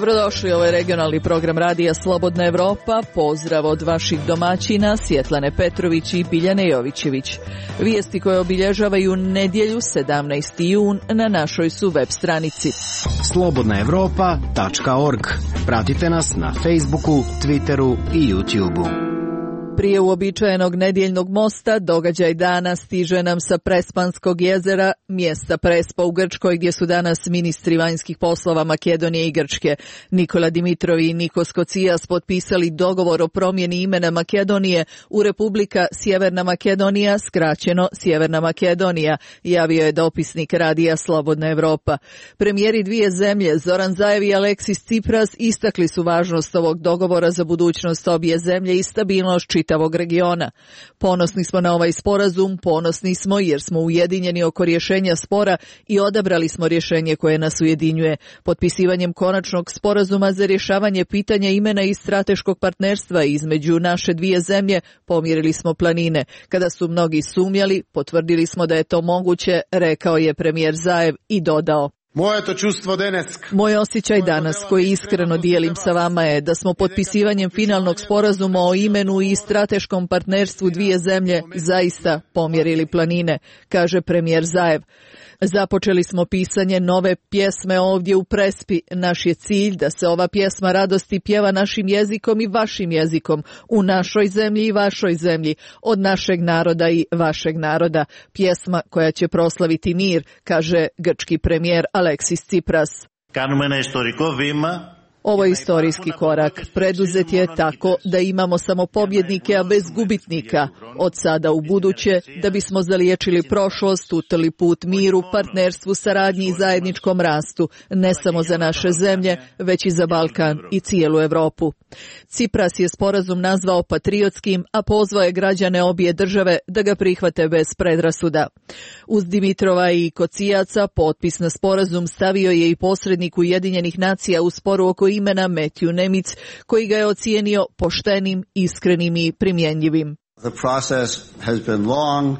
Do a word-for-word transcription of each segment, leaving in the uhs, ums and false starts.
Dobrodošli, ovo je regionalni program Radija Slobodna Evropa. Pozdrav od vaših domaćina Svjetlane Petrović i Biljane Jovićević. Vijesti koje obilježavaju nedjelju sedamnaesti jun na našoj su web stranici slobodna evropa tačka org. Pratite nas na Facebooku, Twitteru i YouTubeu. Prije uobičajenog nedjeljnog mosta događaj dana stiže nam sa Prespanskog jezera, mjesta Prespa u Grčkoj, gdje su danas ministri vanjskih poslova Makedonije i Grčke. Nikola Dimitrov i Nikos Kocijas potpisali dogovor o promjeni imena Makedonije u Republika Sjeverna Makedonija, skraćeno Sjeverna Makedonija, javio je dopisnik Radija Slobodna Evropa. Premijeri dvije zemlje, Zoran Zaev i Aleksis Tsipras, istakli su važnost ovog dogovora za budućnost obje zemlje i stabilnost čitavog regiona. Ponosni smo na ovaj sporazum, ponosni smo jer smo ujedinjeni oko rješenja spora i odabrali smo rješenje koje nas ujedinjuje. Potpisivanjem konačnog sporazuma za rješavanje pitanja imena i strateškog partnerstva između naše dvije zemlje pomirili smo planine. Kada su mnogi sumnjali, potvrdili smo da je to moguće, rekao je premijer Zaev i dodao: Moj osjećaj danas, koji iskreno dijelim sa vama, je da smo potpisivanjem finalnog sporazuma o imenu i strateškom partnerstvu dvije zemlje zaista pomjerili planine, kaže premijer Zaev. Započeli smo pisanje nove pjesme ovdje u Prespi. Naš je cilj da se ova pjesma radosti pjeva našim jezikom i vašim jezikom, u našoj zemlji i vašoj zemlji, od našeg naroda i vašeg naroda. Pjesma koja će proslaviti mir, kaže grčki premijer Aleksis Tsipras. Ovo je istorijski korak. Preduzet je tako da imamo samo pobjednike, a bez gubitnika. Od sada u buduće, da bismo zaliječili prošlost, utrli put miru, partnerstvu, saradnji i zajedničkom rastu, ne samo za naše zemlje, već i za Balkan i cijelu Europu. Tsipras je sporazum nazvao patriotskim, a pozvao je građane obje države da ga prihvate bez predrasuda. Uz Dimitrova i Kocijaca potpis na sporazum stavio je i posrednik Ujedinjenih nacija u sporu oko imena Matthew Nemic, koji ga je ocijenio poštenim, iskrenim i primjenjivim. The process has been long.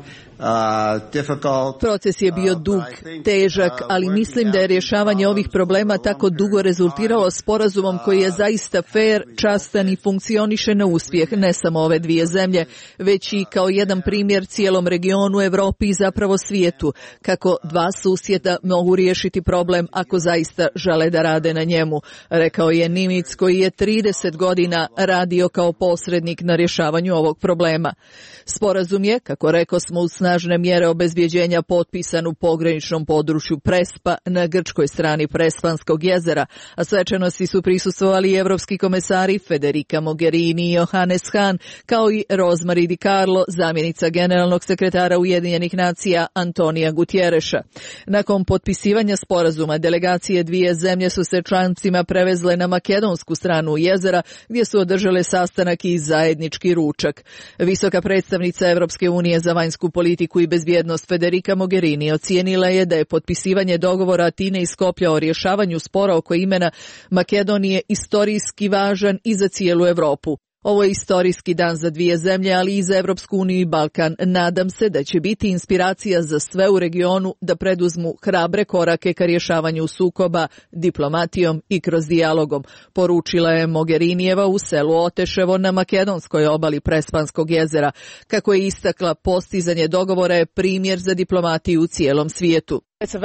Proces je bio dug, težak, ali mislim da je rješavanje ovih problema tako dugo rezultiralo sporazumom koji je zaista fair, častan i funkcioniše na uspjeh ne samo ove dvije zemlje, već i kao jedan primjer cijelom regionu, Europi i zapravo svijetu, kako dva susjeda mogu riješiti problem ako zaista žele da rade na njemu, rekao je Nimic, koji je trideset godina radio kao posrednik na rješavanju ovog problema. Sporazum je, kako rekao smo, u snažne mjere obezbjeđenja potpisan u pograničnom području Prespa na grčkoj strani Prespanskog jezera, a svečanosti su prisustvovali i evropski komesari Federica Mogherini i Johannes Hahn, kao i Rosemary Di Carlo, zamjenica generalnog sekretara Ujedinjenih nacija Antonija Gutjereša. Nakon potpisivanja sporazuma, delegacije dvije zemlje su se člancima prevezle na makedonsku stranu jezera, gdje su održale sastanak i zajednički ručak. Visoka predstavnica Evropske unije za vanjsku politiku i bezbjednost Federica Mogherini ocijenila je da je potpisivanje dogovora Atine i Skoplja o rješavanju spora oko imena Makedonije istorijski važan i za cijelu Europu. Ovo je istorijski dan za dvije zemlje, ali i za Evropsku uniju i Balkan. Nadam se da će biti inspiracija za sve u regionu da preduzmu hrabre korake ka rješavanju sukoba diplomatijom i kroz dijalogom, poručila je Mogherinijeva u selu Oteševo na makedonskoj obali Prespanskog jezera. Kako je istakla, postizanje dogovora je primjer za diplomatiju u cijelom svijetu.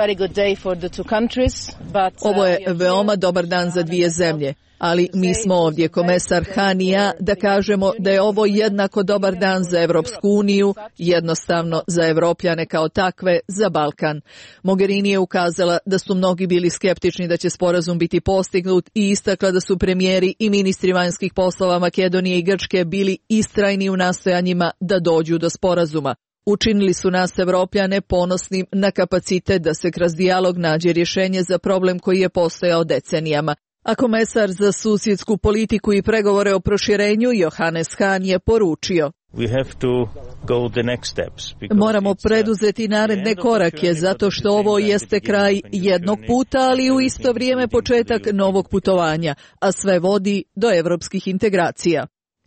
Ovo je veoma dobar dan za dvije zemlje, ali mi smo ovdje, komesar Hahn i ja, da kažemo da je ovo jednako dobar dan za Evropsku uniju, jednostavno za Evropljane kao takve, za Balkan. Mogherini je ukazala da su mnogi bili skeptični da će sporazum biti postignut i istakla da su premijeri i ministri vanjskih poslova Makedonije i Grčke bili istrajni u nastojanjima da dođu do sporazuma. Učinili su nas Evropljane ponosnim na kapacitet da se kroz dijalog nađe rješenje za problem koji je postojao decenijama. A komesar za susjedsku politiku i pregovore o proširenju Johannes Hahn je poručio: Moramo preduzeti naredne korake, zato što ovo jeste kraj jednog puta, ali u isto vrijeme početak novog putovanja, a sve vodi do evropskih integracija.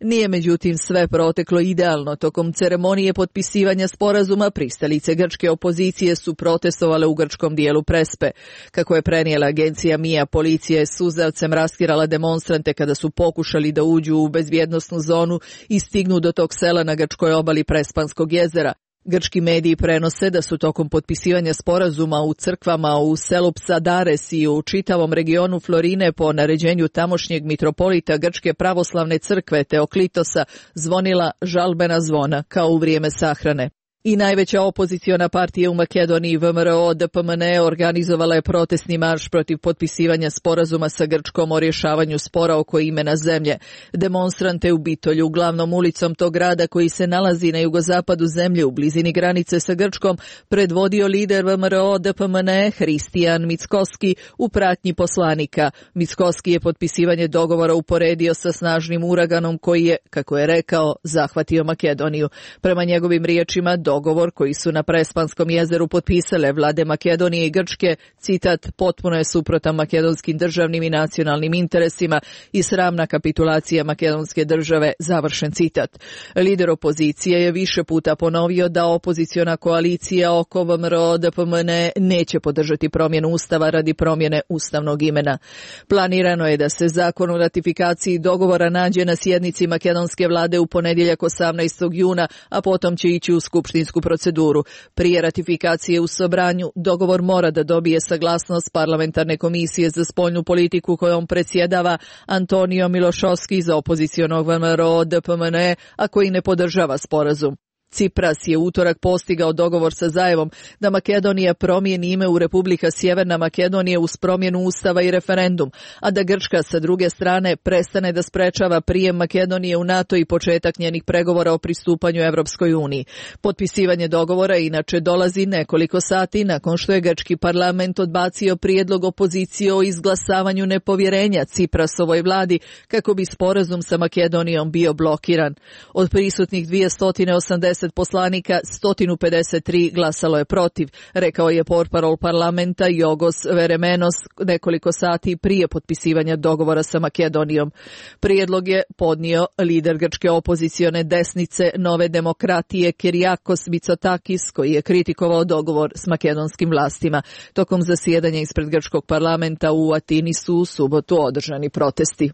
Nije međutim sve proteklo idealno. Tokom ceremonije potpisivanja sporazuma pristalice grčke opozicije su protestovale u grčkom dijelu Prespe. Kako je prenijela agencija M I A, policija je suzavcem raskirala demonstrante kada su pokušali da uđu u bezbjednosnu zonu i stignu do tog sela na grčkoj obali Prespanskog jezera. Grčki mediji prenose da su tokom potpisivanja sporazuma u crkvama u selu Psadares i u čitavom regionu Florine po naređenju tamošnjeg mitropolita Grčke pravoslavne crkve Teoklitosa zvonila žalbena zvona kao u vrijeme sahrane. I najveća opoziciona partija u Makedoniji V M R O D P M N E organizovala je protestni marš protiv potpisivanja sporazuma sa Grčkom o rješavanju spora oko imena zemlje. Demonstrante u Bitolju, glavnom ulicom tog grada koji se nalazi na jugozapadu zemlje u blizini granice sa Grčkom, predvodio lider V M R O D P M N E Hristijan Mickoski u pratnji poslanika. Mickoski je potpisivanje dogovora uporedio sa snažnim uraganom koji je, kako je rekao, zahvatio Makedoniju. Prema njegovim riječima, dogovor koji su na Prespanskom jezeru potpisale vlade Makedonije i Grčke, citat, potpuno je suprotan makedonskim državnim i nacionalnim interesima i sramna kapitulacija makedonske države, završen citat. Lider opozicije je više puta ponovio da opoziciona koalicija oko V M R O D P M N E neće podržati promjenu ustava radi promjene ustavnog imena. Planirano je da se zakon o ratifikaciji dogovora nađe na sjednici makedonske vlade u ponedjeljak osamnaestog juna, a potom će ići u skupštinu proceduru. Prije ratifikacije u Sobranju, dogovor mora da dobije saglasnost parlamentarne komisije za spoljnu politiku kojom predsjedava Antonio Milošovski za opozicionog V M R O D P M N E, a koji ne podržava sporazum. Cipras je utorak postigao dogovor sa Zajevom da Makedonija promijeni ime u Republika Sjeverna Makedonija uz promjenu ustava i referendum, a da Grčka sa druge strane prestane da sprečava prijem Makedonije u NATO i početak njenih pregovora o pristupanju Evropskoj uniji. Potpisivanje dogovora inače dolazi nekoliko sati nakon što je grčki parlament odbacio prijedlog opozicije o izglasavanju nepovjerenja Ciprasovoj vladi kako bi sporazum sa Makedonijom bio blokiran. Od prisutnih dvjesto osamdeset poslanika, sto pedeset tri glasalo je protiv, rekao je portparol parlamenta Jogos Veremenos nekoliko sati prije potpisivanja dogovora sa Makedonijom. Prijedlog je podnio lider grčke opozicione desnice Nove demokratije Kyriakos Mitsotakis, koji je kritikovao dogovor s makedonskim vlastima. Tokom zasjedanja ispred grčkog parlamenta u Atini su u subotu održani protesti.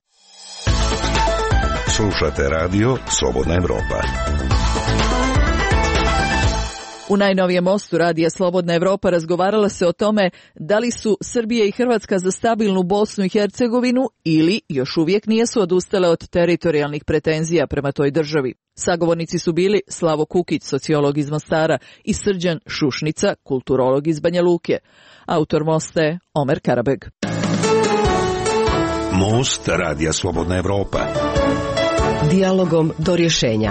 Slušate radio Slobodna Evropa. U najnovijem mostu radija Slobodna Evropa razgovarala se o tome da li su Srbija i Hrvatska za stabilnu Bosnu i Hercegovinu ili još uvijek nisu odustale od teritorijalnih pretenzija prema toj državi. Sagovornici su bili Slavo Kukić, sociolog iz Mostara, i Srđan Šušnica, kulturolog iz Banja Luke. Autor mosta je Omer Karabeg. Most radija Slobodna Evropa. Dijalogom do rješenja.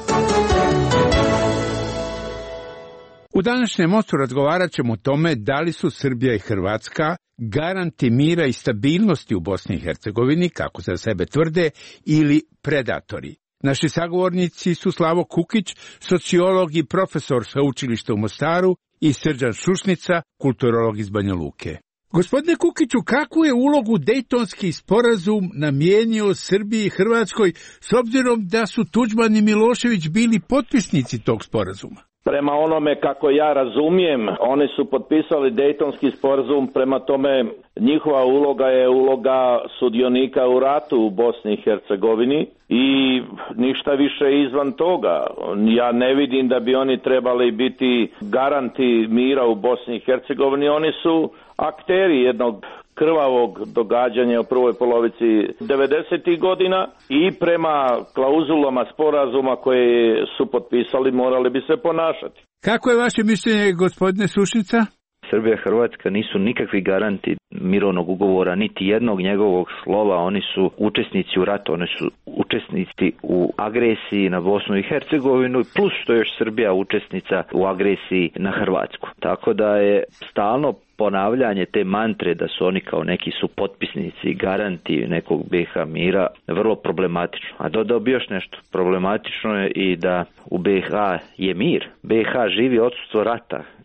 U današnjem mostu razgovarat ćemo o tome da li su Srbija i Hrvatska garanti mira i stabilnosti u Bosni i Hercegovini, kako za sebe tvrde, ili predatori. Naši sagovornici su Slavo Kukić, sociolog i profesor sveučilišta u Mostaru, i Srđan Šušnica, kulturolog iz Banja Luke. Gospodine Kukiću, kakvu je ulogu Dejtonski sporazum namijenio Srbiji i Hrvatskoj, s obzirom da su Tuđman i Milošević bili potpisnici tog sporazuma? Prema onome kako ja razumijem, oni su potpisali Dejtonski sporazum, prema tome njihova uloga je uloga sudionika u ratu u Bosni i Hercegovini i ništa više izvan toga. Ja ne vidim da bi oni trebali biti garanti mira u Bosni i Hercegovini, oni su akteri jednog krvavog događanja u prvoj polovici devedesetih godina i prema klauzulama sporazuma koje su potpisali morali bi se ponašati. Kako je vaše mišljenje, gospodine Šušnica? Srbija i Hrvatska nisu nikakvi garanti mirovnog ugovora, niti jednog njegovog slova. Oni su učesnici u ratu, oni su učesnici u agresiji na Bosnu i Hercegovinu, plus što je još Srbija učesnica u agresiji na Hrvatsku. Tako da je stalno ponavljanje te mantre da su oni kao neki su potpisnici, garanti nekog B iH mira vrlo problematično. A dodao bi još nešto. Problematično je i da u B iH je mir. B iH živi odsustvo rata.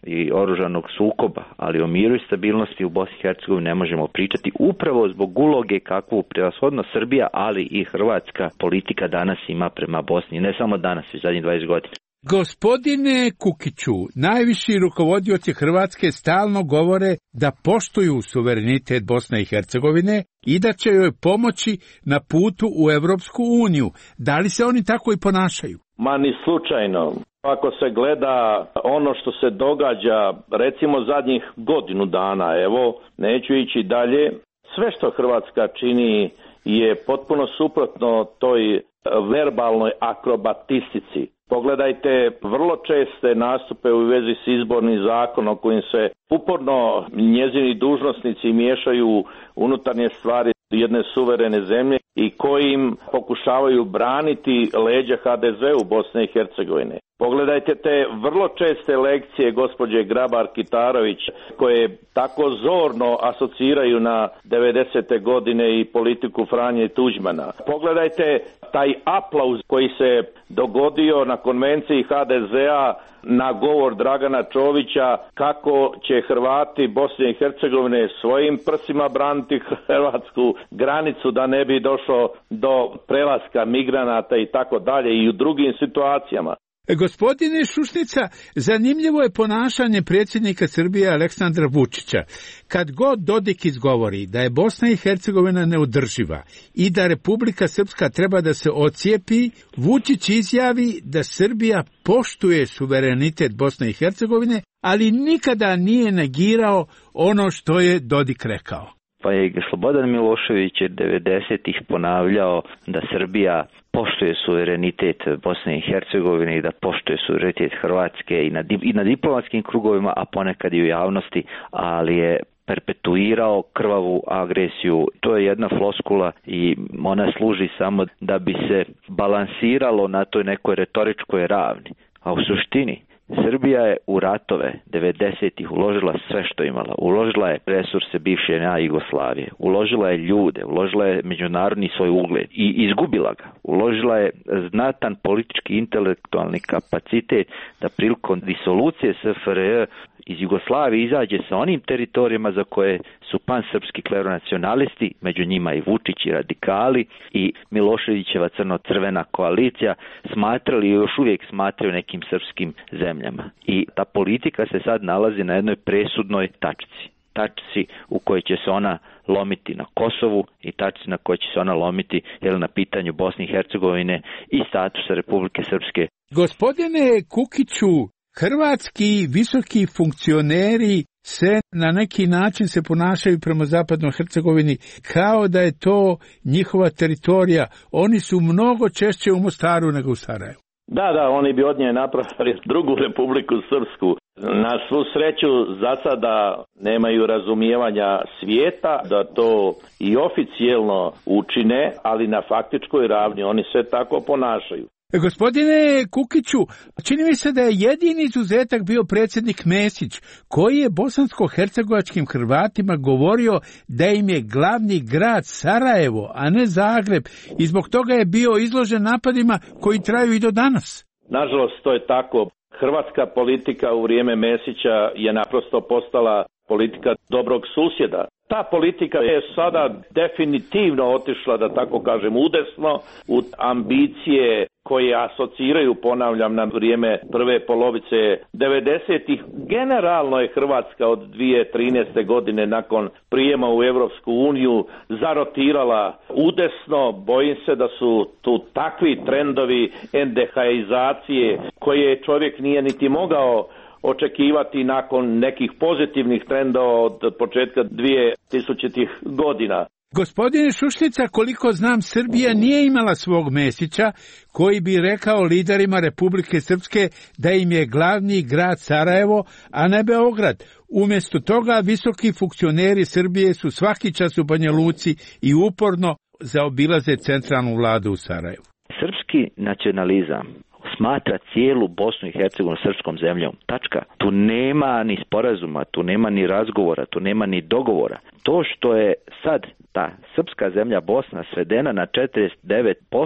i oružanog sukoba, ali o miru i stabilnosti u Bosni i Hercegovini ne možemo pričati upravo zbog uloge kakvu prevashodno Srbija, ali i hrvatska politika danas ima prema Bosni, ne samo danas, već zadnjih dvadeset godina. Gospodine Kukiću, najviši rukovodioci Hrvatske stalno govore da poštuju suverenitet Bosne i Hercegovine i da će joj pomoći na putu u Evropsku uniju. Da li se oni tako i ponašaju? Ma ni slučajno. Ako se gleda ono što se događa, recimo zadnjih godinu dana, evo, neću ići dalje, sve što Hrvatska čini je potpuno suprotno toj verbalnoj akrobatistici. Pogledajte vrlo česte nastupe u vezi s izbornim zakonom kojim se uporno njezini dužnosnici miješaju unutarnje stvari jedne suverene zemlje i kojim pokušavaju braniti leđa ha de ze u Bosne i Hercegovine. Pogledajte te vrlo česte lekcije gospođe Grabar-Kitarović koje tako zorno asociraju na devedesete godine i politiku Franje Tuđmana. Pogledajte taj aplauz koji se dogodio na konvenciji ha de zea na govor Dragana Čovića kako će Hrvati Bosne i Hercegovine svojim prsima braniti hrvatsku granicu da ne bi došlo do prelaska migranata i tako dalje i u drugim situacijama. Gospodine Šušnica, zanimljivo je ponašanje predsjednika Srbije Aleksandra Vučića. Kad god Dodik izgovori da je Bosna i Hercegovina neodrživa i da Republika Srpska treba da se ocijepi, Vučić izjavi da Srbija poštuje suverenitet Bosne i Hercegovine, ali nikada nije negirao ono što je Dodik rekao. Pa je Slobodan Milošević devedesetih ponavljao da Srbija poštuje suverenitet Bosne i Hercegovine i da poštuje suverenitet Hrvatske i na, i na diplomatskim krugovima, a ponekad i u javnosti, ali je perpetuirao krvavu agresiju. To je jedna floskula i ona služi samo da bi se balansiralo na toj nekoj retoričkoj ravni. A u suštini Srbija je u ratove devedesetih uložila sve što imala. Uložila je resurse bivše en a Jugoslavije, uložila je ljude, uložila je međunarodni svoj ugled i izgubila ga. Uložila je znatan politički intelektualni kapacitet da prilikom disolucije es ef er je iz Jugoslavije izađe sa onim teritorijama za koje su pansrpski kleronacionalisti, među njima i Vučić i radikali i Miloševićeva crno-crvena koalicija smatrali i još uvijek smatraju nekim srpskim zemljama. I ta politika se sad nalazi na jednoj presudnoj tačci. Tačci u kojoj će se ona lomiti na Kosovu i tačci na kojoj će se ona lomiti jer na pitanju Bosne i Hercegovine i statusa Republike Srpske. Gospodine Kukiću, hrvatski visoki funkcioneri se na neki način se ponašaju prema zapadnoj Hercegovini kao da je to njihova teritorija. Oni su mnogo češće u Mostaru nego u Sarajevu. Da, da, oni bi od nje napravili drugu Republiku Srpsku. Na svu sreću za sada nemaju razumijevanja svijeta da to i oficijelno učine, ali na faktičkoj ravni oni se tako ponašaju. Gospodine Kukiću, čini mi se da je jedini izuzetak bio predsjednik Mesić, koji je bosansko-hercegovačkim Hrvatima govorio da im je glavni grad Sarajevo, a ne Zagreb, i zbog toga je bio izložen napadima koji traju i do danas. Nažalost, to je tako. Hrvatska politika u vrijeme Mesića je naprosto postala politika dobrog susjeda. Ta politika je sada definitivno otišla, da tako kažem, udesno u ambicije koje asociraju, ponavljam, na vrijeme prve polovice devedesetih. Generalno je Hrvatska od dvije tisuće trinaeste godine nakon prijema u Europsku uniju zarotirala udesno. Bojim se da su tu takvi trendovi endehaizacije koje čovjek nije niti mogao očekivati nakon nekih pozitivnih trendova od početka dvije tisućitih godina. Gospodine Šuštica, koliko znam, Srbija nije imala svog Mesića koji bi rekao liderima Republike Srpske da im je glavni grad Sarajevo, a ne Beograd. Umjesto toga visoki funkcioneri Srbije su svaki čas u Banja Luci i uporno zaobilaze centralnu vladu u Sarajevu. Srpski nacionalizam smatra cijelu Bosnu i Hercegovinu srpskom zemljom. Tačka. Tu nema ni sporazuma, tu nema ni razgovora, tu nema ni dogovora. To što je sad ta srpska zemlja Bosna svedena na četrdeset devet posto,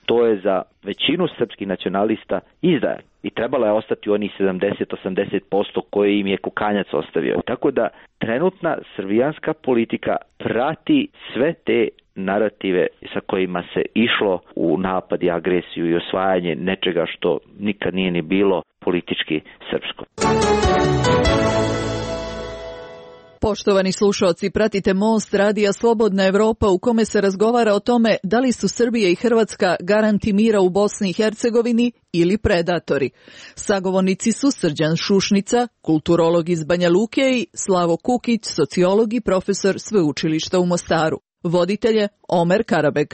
to je za većinu srpskih nacionalista izdaja. I trebala je ostati u onih sedamdeset do osamdeset posto koje im je kukanjac ostavio. Tako da trenutna srbijanska politika prati sve te narative sa kojima se išlo u napad i agresiju i osvajanje nečega što nikad nije ni bilo politički srpsko. Poštovani slušaoci, pratite Most radija Slobodna Evropa u kome se razgovara o tome da li su Srbija i Hrvatska garanti mira u Bosni i Hercegovini ili predatori. Sagovornici su Srđan Šušnica, kulturolog iz Banja Luke, i Slavo Kukić, sociolog i profesor sveučilišta u Mostaru. Voditelje Omer Karabeg.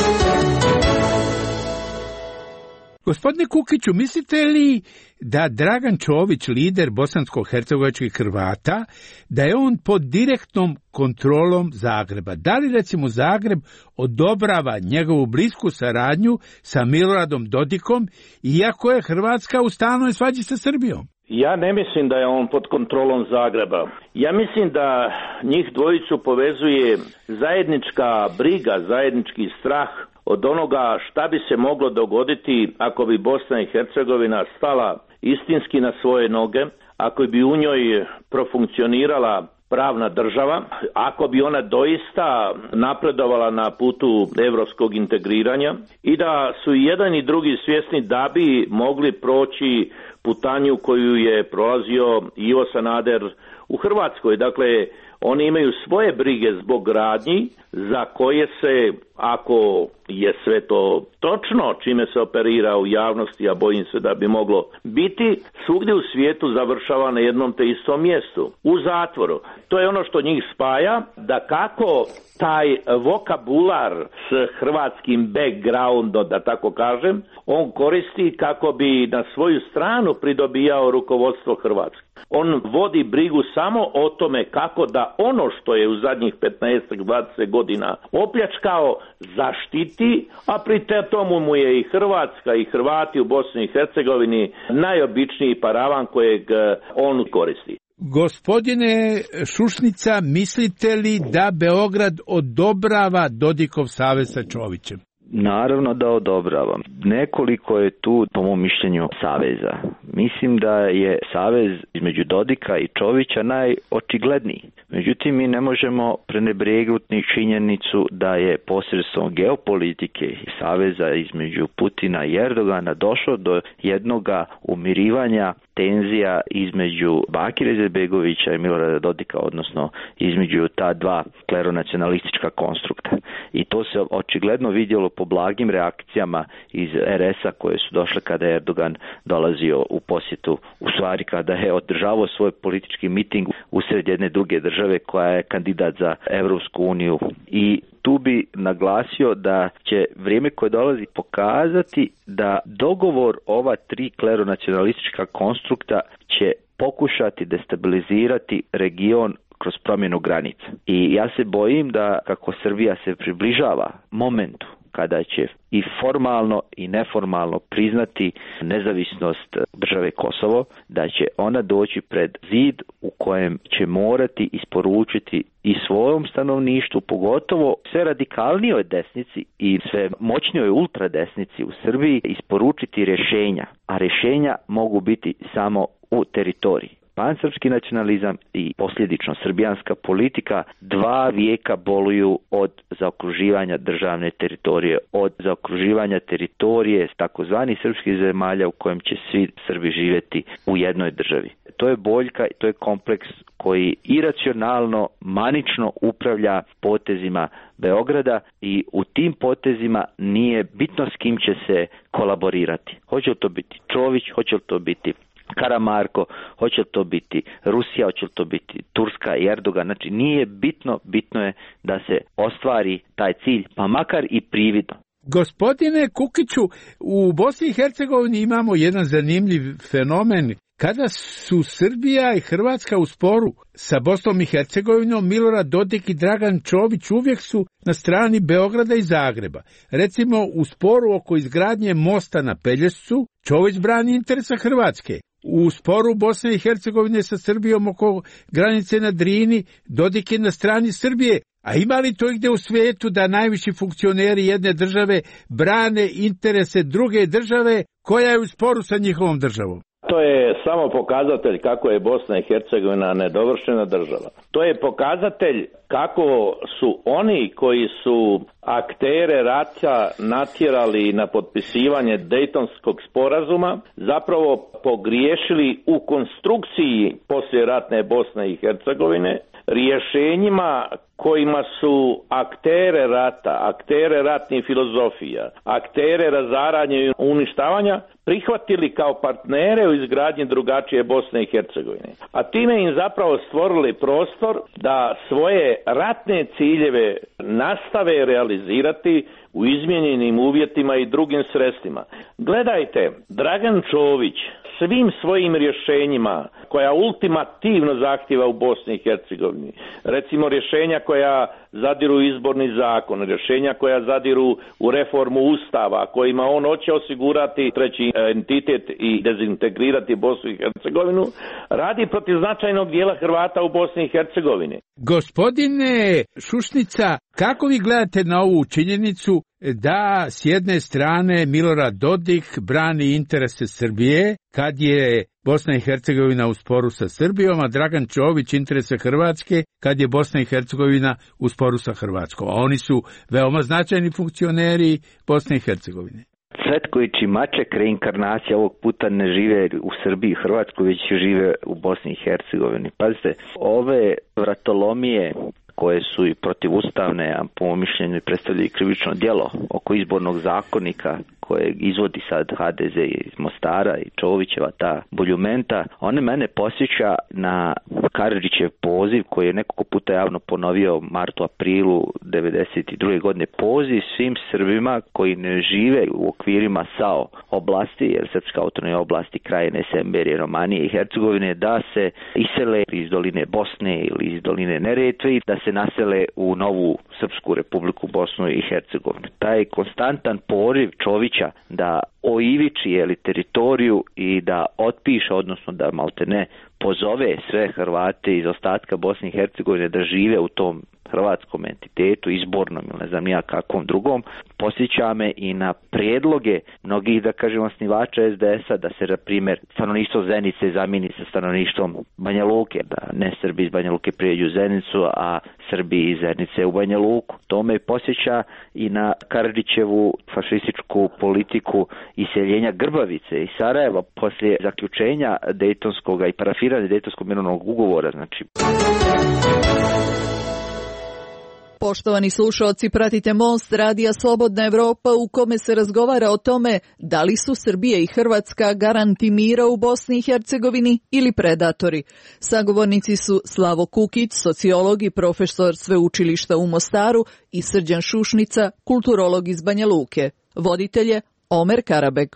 Gospodine Kukiću, mislite li da Dragan Čović, lider bosansko-hercegovačkih Hrvata, da je on pod direktnom kontrolom Zagreba? Da li recimo Zagreb odobrava njegovu blisku saradnju sa Miloradom Dodikom, iako je Hrvatska u stalnoj svađi sa Srbijom? Ja ne mislim da je on pod kontrolom Zagreba. Ja mislim da njih dvojicu povezuje zajednička briga, zajednički strah od onoga šta bi se moglo dogoditi ako bi Bosna i Hercegovina stala istinski na svoje noge, ako bi u njoj profunkcionirala pravna država, ako bi ona doista napredovala na putu evropskog integriranja i da su i jedan i drugi svjesni da bi mogli proći putanju koju je prolazio Ivo Sanader u Hrvatskoj. Dakle, oni imaju svoje brige zbog radnji za koje se, ako je sve to točno čime se operira u javnosti, a bojim se da bi moglo biti, svugdje u svijetu završava na jednom te istom mjestu, u zatvoru. To je ono što njih spaja, da kako taj vokabular s hrvatskim backgroundom, da tako kažem, on koristi kako bi na svoju stranu pridobijao rukovodstvo Hrvatske. On vodi brigu samo o tome kako da ono što je u zadnjih petnaest do dvadeset godina opljačkao zaštiti, a pri tomu mu je i Hrvatska i Hrvati u Bosni i Hercegovini najobičniji paravan kojeg on koristi. Gospodine Šušnica, mislite li da Beograd odobrava Dodikov savez sa Čovićem? Naravno da odobravam. Nekoliko je tu, po mom mišljenju, saveza. Mislim da je savez između Dodika i Čovića najočigledniji. Međutim, mi ne možemo prenebregnuti činjenicu da je posredstvom geopolitike i saveza između Putina i Erdogana došlo do jednoga umirivanja tenzija između Bakira Izetbegovića i Milorada Dodika, odnosno između ta dva kleronacionalistička konstrukta. I to se očigledno vidjelo po blagim reakcijama iz er es a koje su došle kada je Erdogan dolazio u posjetu, u stvari kada je održavao svoj politički miting usred jedne druge države koja je kandidat za Evropsku uniju. I tu bi naglasio da će vrijeme koje dolazi pokazati da dogovor ova tri kleronacionalistička konstrukta će pokušati destabilizirati region kroz promjenu granica. I ja se bojim da kako Srbija se približava momentu kada će i formalno i neformalno priznati nezavisnost države Kosovo, da će ona doći pred zid u kojem će morati isporučiti i svojom stanovništvu, pogotovo sve radikalnijoj desnici i sve moćnijoj ultradesnici u Srbiji, isporučiti rješenja, a rješenja mogu biti samo u teritoriji. Pansrpski nacionalizam i posljedično srbijanska politika dva vijeka boluju od zaokruživanja državne teritorije, od zaokruživanja teritorije s takozvanih srpskih zemalja u kojem će svi Srbi živjeti u jednoj državi. To je boljka i to je kompleks koji iracionalno, manično upravlja potezima Beograda i u tim potezima nije bitno s kim će se kolaborirati. Hoće li to biti Čović, hoće li to biti Karamarko, hoće li to biti Rusija, hoće li to biti Turska i Erdogan, znači nije bitno, bitno je da se ostvari taj cilj, pa makar i prividno. Gospodine Kukiću, u Bosni i Hercegovini imamo jedan zanimljiv fenomen. Kada su Srbija i Hrvatska u sporu sa Bosnom i Hercegovinom, Milorad Dodik i Dragan Čović uvijek su na strani Beograda i Zagreba. Recimo, u sporu oko izgradnje mosta na Pelješcu, Čović brani interesa Hrvatske. U sporu Bosne i Hercegovine sa Srbijom oko granice na Drini, Dodik je na strani Srbije. A ima li to gdje u svijetu da najviši funkcioneri jedne države brane interese druge države koja je u sporu sa njihovom državom? To je samo pokazatelj kako je Bosna i Hercegovina nedovršena država. To je pokazatelj kako su oni koji su aktere rata natjerali na potpisivanje Dejtonskog sporazuma zapravo pogriješili u konstrukciji poslijeratne Bosne i Hercegovine rješenjima kojima su aktere rata, aktere ratnih filozofija, aktere razaranja i uništavanja prihvatili kao partnere u izgradnji drugačije Bosne i Hercegovine. A time im zapravo stvorili prostor da svoje ratne ciljeve nastave realizirati u izmijenjenim uvjetima i drugim sredstvima. Gledajte, Dragan Čović svim svojim rješenjima koja ultimativno zahtjeva u Bosni i Hercegovini, recimo rješenja koja zadiru u izborni zakon, rješenja koja zadiru u reformu Ustava, kojima on hoće osigurati treći entitet i dezintegrirati Bosnu i Hercegovinu, radi protiv značajnog dijela Hrvata u Bosni i Hercegovini. Gospodine Šušnica, kako vi gledate na ovu činjenicu da s jedne strane Milorad Dodik brani interese Srbije kad je Bosna i Hercegovina u sporu sa Srbijom, a Dragan Čović interese Hrvatske kad je Bosna i Hercegovina u sporu sa Hrvatskom. A oni su veoma značajni funkcioneri Bosne i Hercegovine. Cvetković i Maček, reinkarnacija ovog puta ne žive u Srbiji i Hrvatskoj, već žive u Bosni i Hercegovini. Pazite, ove vratolomije koje su i protivustavne, a po mom mišljenju predstavljaju krivično djelo oko izbornog zakonika koje izvodi sad ha de ze iz Mostara i Čovićeva ta buljumenta, one mene posjeća na Karadžićev poziv koji je nekoliko puta javno ponovio martu, aprilu devedeset druge godine, poziv svim Srbima koji ne žive u okvirima S A O oblasti, jer Srpska autonomija oblasti Krajine, Semberije, Romanije i Hercegovine, da se isele iz doline Bosne ili iz doline Neretve i da se nasele u novu Srpsku republiku Bosnu i Hercegovinu. Taj konstantan poriv Čovića da oiviči jeli, teritoriju i da otpiše, odnosno da maltene pozove sve Hrvate iz ostatka Bosne i Hercegovine da žive u tom hrvatskom entitetu, izbornom ili ne znam nija kakvom drugom, posjeća me i na prijedloge mnogih, da kažem, osnivača es de es a da se, na primjer, stanovništvo Zenice zamijeni sa stanovništvom Banja Luke, da ne Srbi iz Banja Luke prijeđu u Zenicu, a Srbi iz Zenice u Banja Luku. To me posjeća i na Karadžićevu fašističku politiku iseljenja Grbavice i Sarajeva poslije zaključenja Dejtonskog i parafiranja Dejtonskog mirovnog ugovora. Znači... Poštovani slušaoci, pratite Most radija Slobodna Evropa u kome se razgovara o tome da li su Srbija i Hrvatska garanti mira u Bosni i Hercegovini ili predatori. Sagovornici su Slavo Kukić, sociolog i profesor sveučilišta u Mostaru, i Srđan Šušnica, kulturolog iz Banja Luke. Voditelj je Omer Karabek.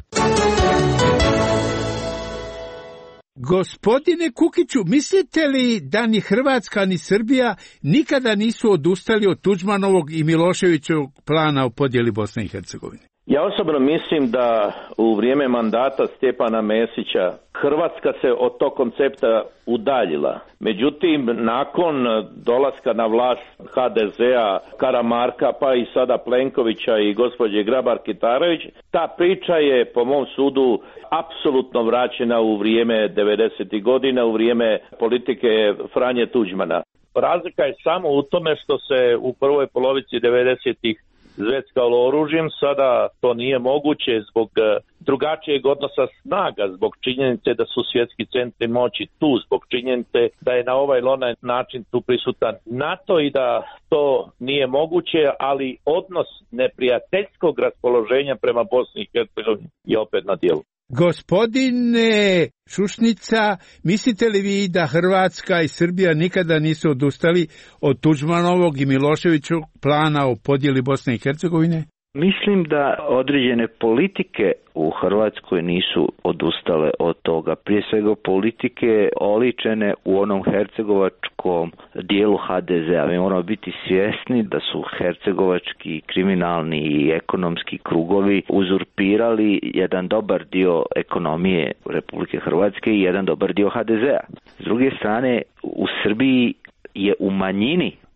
Gospodine Kukiću, mislite li da ni Hrvatska ni Srbija nikada nisu odustali od Tuđmanovog i Miloševićevog plana o podjeli Bosne i Hercegovine? Ja osobno mislim da u vrijeme mandata Stjepana Mesića Hrvatska se od tog koncepta udaljila. Međutim, nakon dolaska na vlast ha de ze a, Karamarka, pa i sada Plenkovića i gospođe Grabar-Kitarović, ta priča je po mom sudu apsolutno vraćena u vrijeme devedesetih godina, u vrijeme politike Franje Tuđmana. Razlika je samo u tome što se u prvoj polovici devedesetih zveckalo oružjem, sada to nije moguće zbog drugačijeg odnosa snaga, zbog činjenice da su svjetski centri moći tu, zbog činjenice da je na ovaj ili onaj način tu prisutan NATO i da to nije moguće, ali odnos neprijateljskog raspoloženja prema Bosni i Hercegovini je opet na djelu. Gospodine Šušnica, mislite li vi da Hrvatska i Srbija nikada nisu odustali od Tuđmanovog i Miloševićevog plana o podjeli Bosne i Hercegovine? Mislim da određene politike u Hrvatskoj nisu odustale od toga. Prije svega politike oličene u onom hercegovačkom dijelu ha de ze a. Mi moramo biti svjesni da su hercegovački kriminalni i ekonomski krugovi uzurpirali jedan dobar dio ekonomije Republike Hrvatske i jedan dobar dio ha de ze a. S druge strane, u Srbiji je u manjini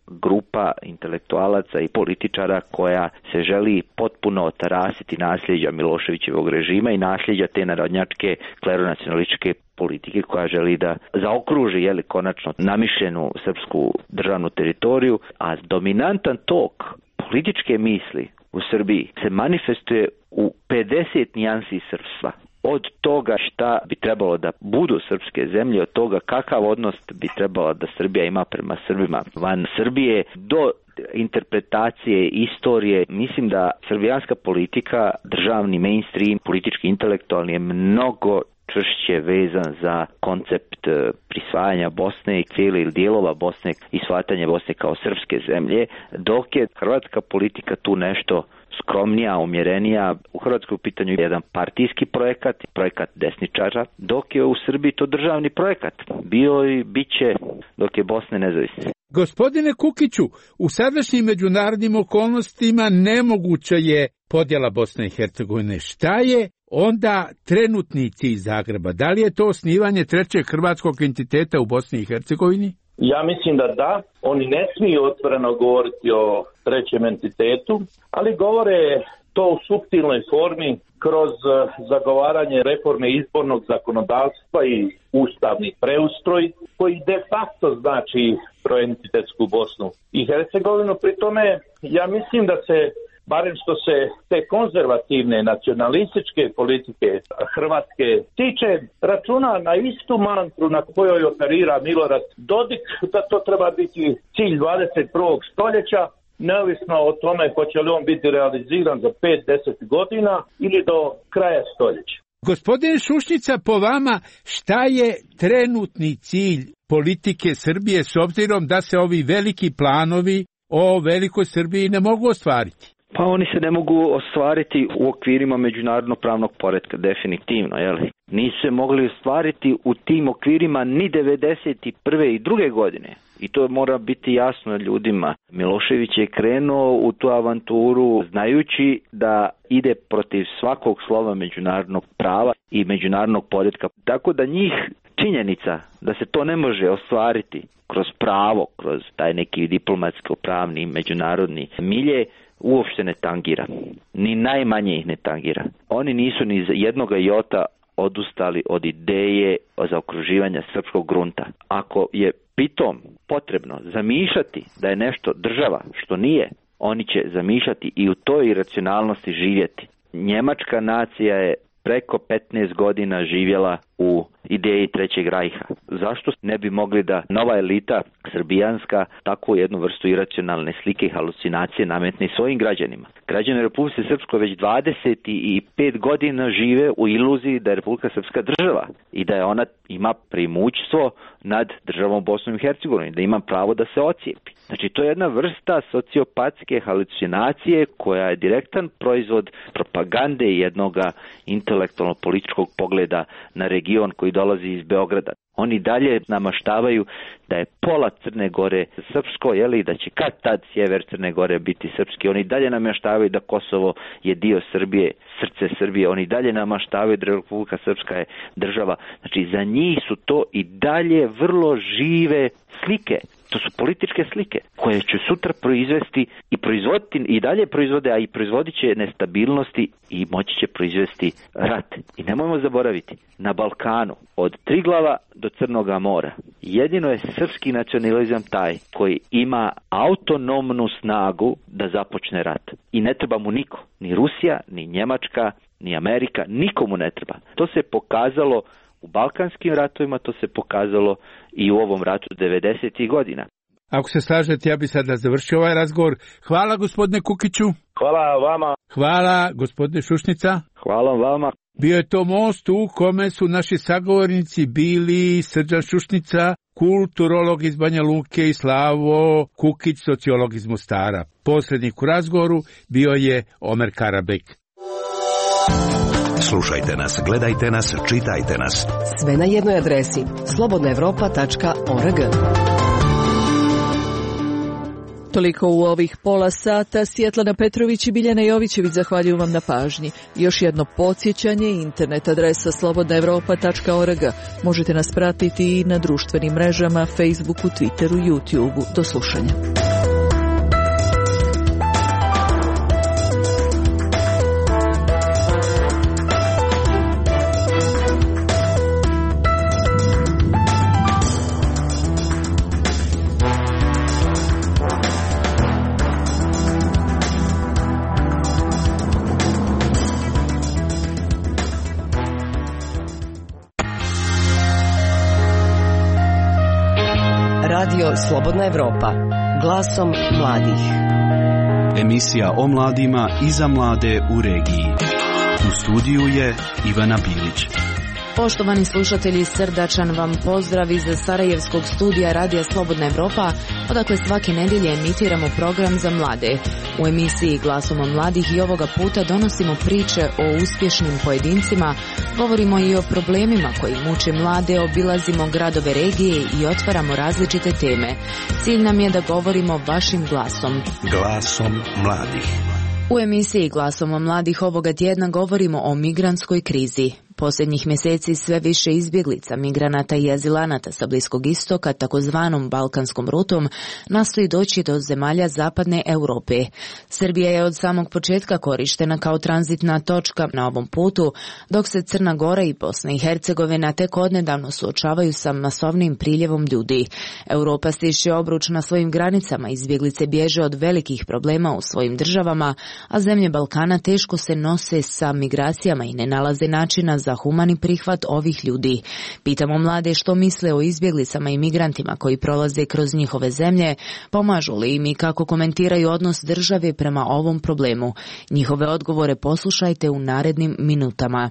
grupa intelektualaca i političara koja se želi potpuno otarasiti nasljeđa Miloševićevog režima i nasljeđa te narodnjačke kleronacionalističke politike koja želi da zaokruži jeli, konačno namišljenu srpsku državnu teritoriju, a dominantan tok političke misli u Srbiji se manifestuje u pedeset nijansi srpstva. Od toga šta bi trebalo da budu srpske zemlje, od toga kakav odnos bi trebalo da Srbija ima prema Srbima van Srbije, do interpretacije istorije. Mislim da srbijanska politika, državni mainstream, politički intelektualni je mnogo čvršće vezan za koncept prisvajanja Bosne i cijeli ili dijelova Bosne i shvatanje Bosne kao srpske zemlje, dok je hrvatska politika tu nešto skromnija, umjerenija. U Hrvatskoj u pitanju je jedan partijski projekat, projekat desničara, dok je u Srbiji to državni projekat. Bio i bit će dok je Bosna nezavisna. Gospodine Kukiću, u sadašnjim međunarodnim okolnostima nemoguća je podjela Bosne i Hercegovine. Šta je onda trenutni cilj Zagreba? Da li je to osnivanje trećeg hrvatskog entiteta u Bosni i Hercegovini? Ja mislim da da. Oni ne smiju otvoreno govoriti o trećem entitetu, ali govore to u suptilnoj formi kroz zagovaranje reforme izbornog zakonodavstva i ustavni preustroj, koji de facto znači troentitetsku Bosnu i Hercegovinu. Pri tome ja mislim da se, barem što se te konzervativne nacionalističke politike Hrvatske tiče, računa na istu mantru na kojoj operira Milorad Dodik, da to treba biti cilj dvadeset prvog stoljeća, neovisno o tome hoće li on biti realiziran za pet do deset godina ili do kraja stoljeća. Gospodine Šušnjica, po vama šta je trenutni cilj politike Srbije s obzirom da se ovi veliki planovi o velikoj Srbiji ne mogu ostvariti? Pa oni se ne mogu ostvariti u okvirima međunarodnog pravnog poretka, definitivno, jeli? Nisu se mogli ostvariti u tim okvirima ni devedeset prve i druge godine. I to mora biti jasno ljudima. Milošević je krenuo u tu avanturu znajući da ide protiv svakog slova međunarodnog prava i međunarodnog poretka. Tako da njih činjenica da se to ne može ostvariti kroz pravo, kroz taj neki diplomatsko-pravni međunarodni milje, uopšte ne tangira. Ni najmanje ih ne tangira. Oni nisu ni za jednoga jota odustali od ideje o zaokruživanja srpskog grunta. Ako je pritom potrebno zamišljati da je nešto država, što nije, oni će zamišljati i u toj iracionalnosti živjeti. Njemačka nacija je preko petnaest godina živjela u ideji Trećeg rajha. Zašto ne bi mogli da nova elita srbijanska takvu jednu vrstu iracionalne slike i halucinacije nametne svojim građanima? Građani Republike Srpske već dvadeset pet godina žive u iluziji da je Republika Srpska država i da je ona ima premoćstvo nad državom Bosnom i Hercegovinom, da ima pravo da se ocijepi. Znači, to je jedna vrsta sociopatske halucinacije koja je direktan proizvod propagande jednog intelektualno-političkog pogleda na region koji dolazi iz Beograda. Oni dalje namaštavaju da je pola Crne Gore srpsko, jeli, da će kad tad sjever Crne Gore biti srpski. Oni dalje namaštavaju da Kosovo je dio Srbije, srce Srbije. Oni dalje namaštavaju da Republika Srpska je država. Znači, za njih su to i dalje vrlo žive slike. To su političke slike koje će sutra proizvesti i proizvoditi i dalje proizvode, a i proizvodit će nestabilnosti i moći će proizvesti rat. I nemojmo zaboraviti, na Balkanu od Triglava do Crnoga mora jedino je srpski nacionalizam taj koji ima autonomnu snagu da započne rat. I ne treba mu niko, ni Rusija, ni Njemačka, ni Amerika, nikomu ne treba. To se pokazalo u balkanskim ratovima, to se pokazalo i u ovom ratu devedesetih godina. Ako se slažete, ja bi sada završio ovaj razgovor. Hvala gospodine Kukiću. Hvala vama. Hvala gospodine Šušnjica. Hvala vama. Bio je to most u kome su naši sagovornici bili Srđan Šušnjica, kulturolog iz Banja Luke, i Slavo Kukić, sociolog iz Mostara. Posrednik u razgovoru bio je Omer Karabek. Slušajte nas, gledajte nas, čitajte nas. Sve na jednoj adresi slobodna evropa tačka org. Toliko u ovih pola sata. Svjetlana Petrović i Biljana Jovićević zahvaljuju vam na pažnji. Još jedno podsjećanje, internet adresa slobodna evropa tačka org. Možete nas pratiti i na društvenim mrežama, Facebooku, Twitteru, YouTubeu. Do slušanja. Radio Slobodna Evropa. Glasom mladih. Emisija o mladima i za mlade u regiji. U studiju je Ivana Bilić. Poštovani slušatelji, srdačan vam pozdrav iz Sarajevskog studija Radija Slobodna Evropa, odakle svake nedjelje emitiramo program za mlade. U emisiji Glasom mladih i ovoga puta donosimo priče o uspješnim pojedincima, govorimo i o problemima koji muče mlade, obilazimo gradove regije i otvaramo različite teme. Cilj nam je da govorimo vašim glasom. Glasom mladih. U emisiji Glasom mladih ovoga tjedna govorimo o migrantskoj krizi. Posljednjih mjeseci sve više izbjeglica, migranata i azilanata sa Bliskog istoka, takozvanom balkanskom rutom, nastoji doći do zemalja zapadne Europe. Srbija je od samog početka korištena kao tranzitna točka na ovom putu, dok se Crna Gora i Bosna i Hercegovina tek odnedavno suočavaju sa masovnim priljevom ljudi. Europa stišće obruč na svojim granicama, izbjeglice bježe od velikih problema u svojim državama, a zemlje Balkana teško se nose sa migracijama i ne nalaze načina za za humani prihvat ovih ljudi. Pitamo mlade što misle o izbjeglicama i migrantima koji prolaze kroz njihove zemlje, pomažu li im i kako komentiraju odnos države prema ovom problemu. Njihove odgovore poslušajte u narednim minutama.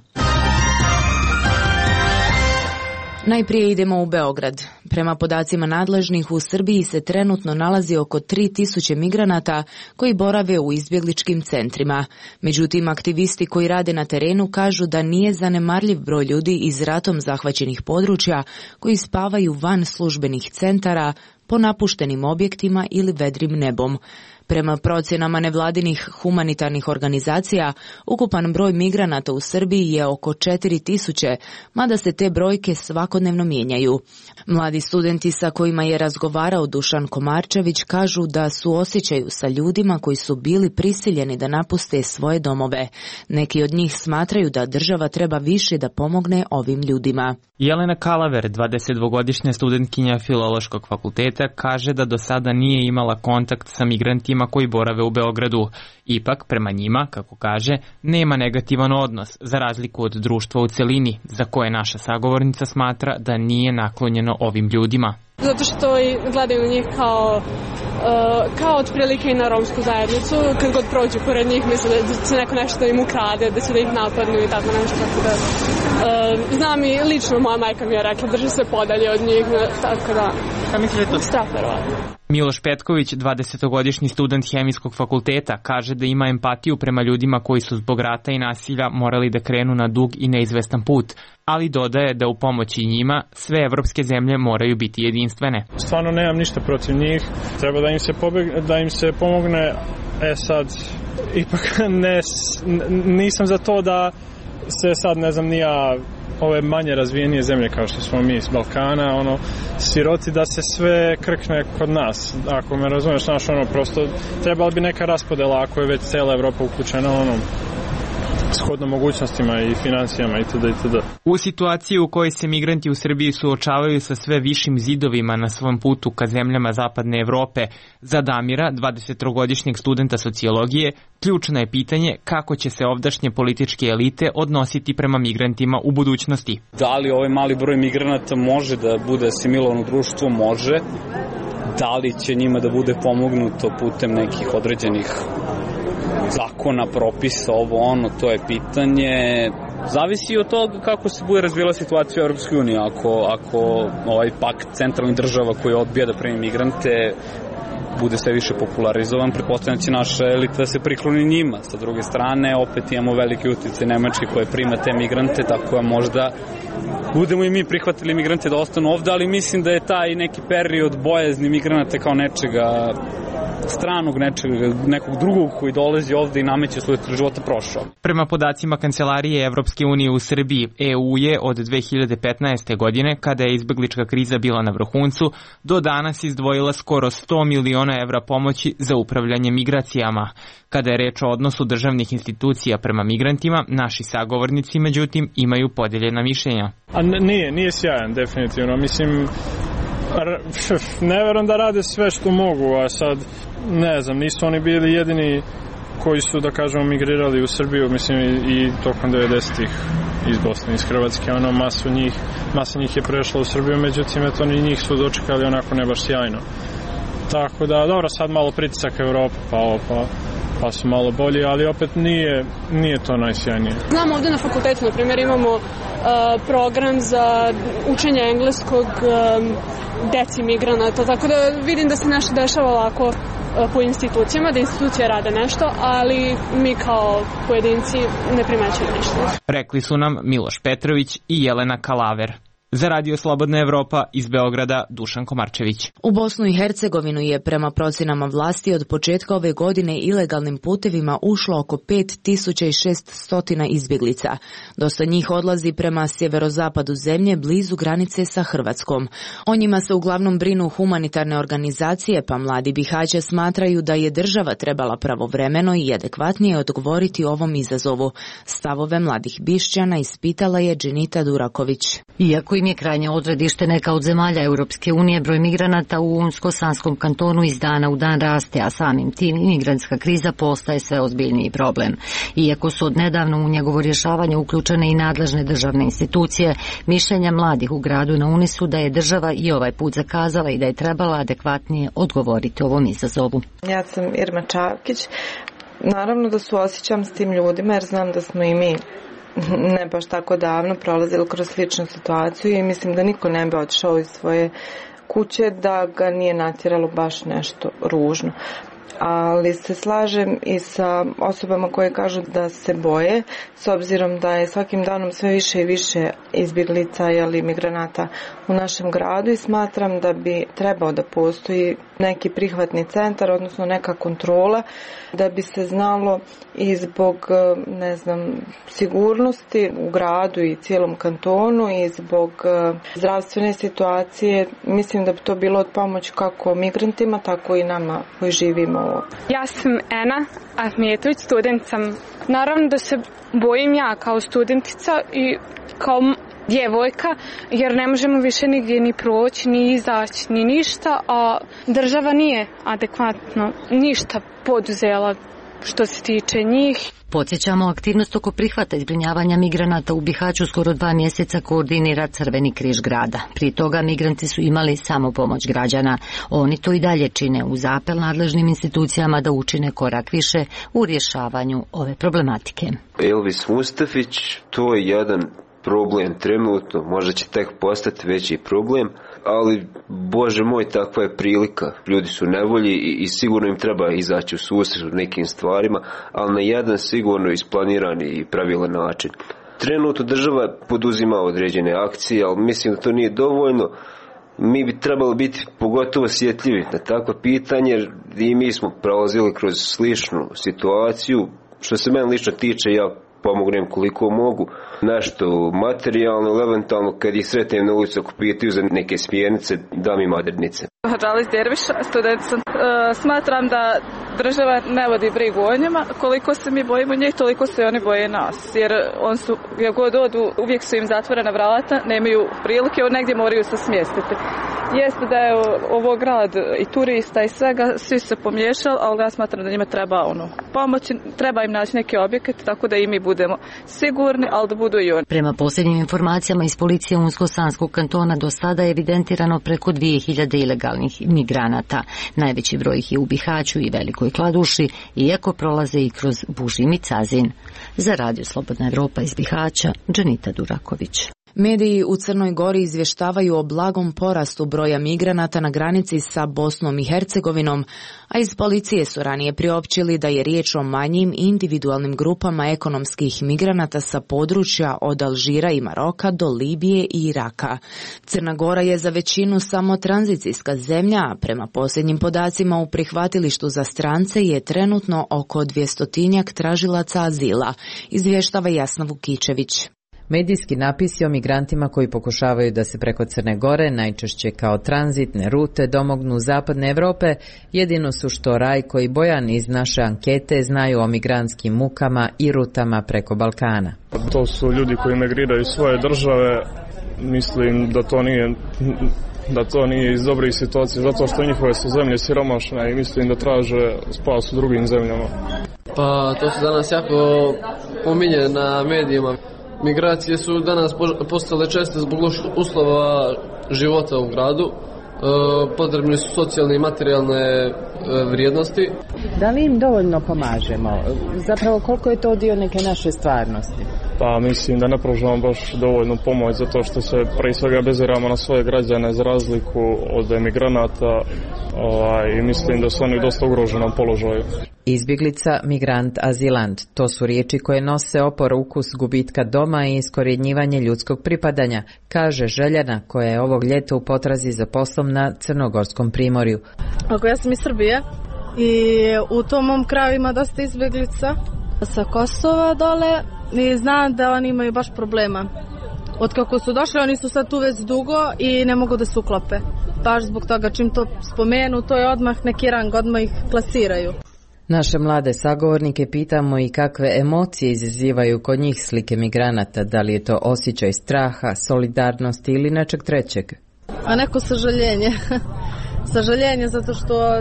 Najprije idemo u Beograd. Prema podacima nadležnih, u Srbiji se trenutno nalazi oko tri tisuće migranata koji borave u izbjegličkim centrima. Međutim, aktivisti koji rade na terenu kažu da nije zanemarljiv broj ljudi iz ratom zahvaćenih područja koji spavaju van službenih centara, po napuštenim objektima ili vedrim nebom. Prema procjenama nevladinih humanitarnih organizacija, ukupan broj migranata u Srbiji je oko četiri tisuće, mada se te brojke svakodnevno mijenjaju. Mladi studenti sa kojima je razgovarao Dušan Komarčević kažu da su osjećaju sa ljudima koji su bili prisiljeni da napuste svoje domove. Neki od njih smatraju da država treba više da pomogne ovim ljudima. Jelena Kalaver, dvadesetdvogodišnja studentkinja Filološkog fakulteta, kaže da do sada nije imala kontakt sa migrantima koji borave u Beogradu. Ipak, prema njima, kako kaže, nema negativan odnos, za razliku od društva u celini, za koje naša sagovornica smatra da nije naklonjeno ovim ljudima. Zato što i gledaju na njih kao, uh, kao otprilike i na romsku zajednicu. Kad god prođu pored njih, misle da će neko nešto im ukrade, da će da ih napadnu i tako nešto. Tako da, uh, znam i lično, moja majka mi je rekla, drži se podalje od njih, tako da... Šta mislite to? Strah verovatno. Miloš Petković, dvadesetogodišnji student Hemijskog fakulteta, kaže da ima empatiju prema ljudima koji su zbog rata i nasilja morali da krenu na dug i neizvestan put, ali dodaje da u pomoći njima sve evropske zemlje moraju biti jedinstvene. Stvarno nemam ništa protiv njih, treba da im se, pobeg, da im se pomogne, e sad, ipak ne, nisam za to da se sad, ne znam, nija ove manje razvijenije zemlje kao što smo mi iz Balkana, ono, siroti da se sve krkne kod nas. Ako me razumeš, znaš, ono, prosto trebala bi neka raspodela ako je već cijela Evropa uključena, ono, shodno mogućnostima i financijama itd. itd. U situaciji u kojoj se migranti u Srbiji suočavaju sa sve višim zidovima na svom putu ka zemljama zapadne Evrope, za Damira, dvadesettrogodišnjeg studenta sociologije, ključno je pitanje kako će se ovdašnje političke elite odnositi prema migrantima u budućnosti. Da li ovaj mali broj migranata može da bude asimilovan u društvo? Može. Da li će njima da bude pomognuto putem nekih određenih zakona, propisa, ovo ono, to je pitanje. Zavisi od toga kako se bude razvijela situacija u Europskoj uniji. Ako, ako ovaj pakt centralnih država koji odbija da primi migrante bude sve više popularizovan, pretpostavljam će naša elita da se prikloni njima. Sa druge strane, opet imamo veliki utjecaj Nemačke koje prima te migrante, tako da možda budemo i mi prihvatili migrante da ostanu ovde, ali mislim da je taj neki period bojazni migranata kao nečega stranog, nečega, nekog drugog koji dolazi ovde i nameće svoj života prošao. Prema podacima Kancelarije Evropske unije u Srbiji, E U je od dve hiljade petnaeste. godine, kada je izbeglička kriza bila na vrhuncu, do danas izdvojila skoro sto miliona evra pomoći za upravljanje migracijama. Kada je reč o odnosu državnih institucija prema migrantima, naši sagovornici, međutim, imaju podeljena mišljenja. A nije, nije sjajan, definitivno. Mislim, ne verujem da rade sve što mogu, a sad, ne znam, nisu oni bili jedini koji su, da kažemo, migrirali u Srbiju, mislim, i, i tokom devedesetih iz Bosne, iz Hrvatske, ono, masu njih, masa njih je prešla u Srbiju, međutim, eto, ni njih su dočekali onako ne baš sjajno. Tako da, dobro, sad malo pritisak Evropa, pa, pa, pa su malo bolji, ali opet nije, nije to najsjajnije. Znamo ovdje na fakultetu, na primjer, imamo uh, program za učenje engleskog um, deci migranata, tako da vidim da se nešto dešava ovako po institucijama, da institucije rade nešto, ali mi kao pojedinci ne primećujemo ništa. Rekli su nam Miloš Petrović i Jelena Kalaver. Za Radio Slobodna Evropa iz Beograda Dušan Komarčević. U Bosnu i Hercegovinu je prema procenama vlasti od početka ove godine ilegalnim putevima ušlo oko pet tisuća šesto izbjeglica. Dosta njih odlazi prema sjeverozapadu zemlje blizu granice sa Hrvatskom. O njima se uglavnom brinu humanitarne organizacije, pa mladi Bihaća smatraju da je država trebala pravovremeno i adekvatnije odgovoriti ovom izazovu. Stavove mladih Bišćana ispitala je Dženita Duraković. Iako im je krajnje odredište neka od zemalja Europske unije, broj migranata u Unsko-Sanskom kantonu iz dana u dan raste, a samim tim imigrantska kriza postaje sve ozbiljniji problem. Iako su odnedavno u njegovo rješavanje uključene i nadležne državne institucije, mišljenja mladih u gradu na Unisu da je država i ovaj put zakazala i da je trebala adekvatnije odgovoriti ovom izazovu. Ja sam Irma Čavkić. Naravno da suosjećam s tim ljudima jer znam da smo i mi ne baš tako davno prolazili kroz sličnu situaciju i mislim da niko ne bi otišao iz svoje kuće da ga nije natjeralo baš nešto ružno. Ali se slažem i sa osobama koje kažu da se boje, s obzirom da je svakim danom sve više i više izbjeglica ili migranata u našem gradu i smatram da bi trebao da postoji neki prihvatni centar, odnosno neka kontrola, da bi se znalo i zbog, ne znam, sigurnosti u gradu i cijelom kantonu i zbog zdravstvene situacije. Mislim da bi to bilo od pomoći kako migrantima, tako i nama koji živimo ovdje. Ja sam Ena Ahmetović, student sam. Naravno da se bojim ja kao studentica i kao djevojka, jer ne možemo više nigdje ni proći, ni izaći, ni ništa, a država nije adekvatno ništa poduzela što se tiče njih. Podsjećamo, aktivnost oko prihvata i zbrinjavanja migranata u Bihaću skoro dva mjeseca koordinira Crveni križ grada. Prije toga migranti su imali samo pomoć građana. Oni to i dalje čine uz apel nadležnim institucijama da učine korak više u rješavanju ove problematike. Elvis Mustafić, to je jedan problem trenutno, možda će tek postati veći problem, ali Bože moj, takva je prilika. Ljudi su nevolji i, i sigurno im treba izaći u susret nekim stvarima, ali na jedan sigurno isplanirani i pravilan način. Trenutno država poduzima određene akcije, ali mislim da to nije dovoljno. Mi bi trebalo biti pogotovo osjetljivi na takva pitanje, jer i mi smo prolazili kroz sličnu situaciju. Što se mene lično tiče, ja pomognem koliko mogu, nešto materijalno ili eventualno kad ih sretnem na ulicu ako pitaju za neke smjernice, dam im odrednice. Hadžalis Derviš, student sam. E, smatram da država ne vodi brigu o njima. Koliko se mi bojimo njih, toliko se oni boje nas. Jer on su, gdje god odu, uvijek su im zatvorena vrata, nemaju prilike, od negdje moraju se smjestiti. Jeste da je ovo grad i turista i svega, svi se pomiješali, ali ja smatram da njima treba ono, pomoći, treba im naći neke objekte, tako da i mi budemo sigurni, ali da budu i oni. Prema posljednjim informacijama iz policije Unsko-Sanskog kantona do sada je evidentirano preko dvije hiljade ilegalnih migranata. Najveći broj ih je u Bihaću i Velikoj Kladuši, iako prolaze i kroz Bužim i Cazin. Za Radio Slobodna Evropa iz Bihaća, Dženita Duraković. Mediji u Crnoj Gori izvještavaju o blagom porastu broja migranata na granici sa Bosnom i Hercegovinom, a iz policije su ranije priopćili da je riječ o manjim individualnim grupama ekonomskih migranata sa područja od Alžira i Maroka do Libije i Iraka. Crna Gora je za većinu samo tranzicijska zemlja, a prema posljednjim podacima u prihvatilištu za strance je trenutno oko dvjestotinjak tražilaca azila, izvještava Jasna Vukičević. Medijski napisi o migrantima koji pokušavaju da se preko Crne Gore, najčešće kao tranzitne rute, domognu zapadne Europe, jedino su što Rajko i Bojan iz naše ankete znaju o migrantskim mukama i rutama preko Balkana. To su ljudi koji migriraju iz svoje države, mislim da to nije... da to nije iz dobrih situacija, zato što njihove su zemlje siromašne i mislim da traže spas u drugim zemljama. Pa to se danas jako pominje na medijima. Migracije su danas postale česte zbog uslova života u gradu. Potrebni su socijalne i materijalne vrijednosti. Da li im dovoljno pomažemo? Zapravo koliko je to dio neke naše stvarnosti? Pa mislim da ne pružamo baš dovoljnu pomoć zato što se prije svega beziramo na svoje građane za razliku od emigranata ovaj, i mislim da su oni dosta ugroženom položaju. Izbjeglica, migrant, azilant. To su riječi koje nose opor ukus gubitka doma i iskorjenjivanje ljudskog pripadanja, kaže Željana koja je ovog ljeta u potrazi za poslom na Crnogorskom primorju. Ako ja sam iz Srbije i u tom mom kraju ima dosta izbjeglica sa Kosova dole i znam da oni imaju baš problema. Od kako su došli, oni su sad tu već dugo i ne mogu da se uklope. Baš zbog toga čim to spomenu, to je odmah neki rang, odmah ih klasiraju. Naše mlade sagovornike pitamo i kakve emocije izazivaju kod njih slike migranata, da li je to osjećaj straha, solidarnosti ili nečeg trećeg. A neko sažaljenje. Sažaljenje zato što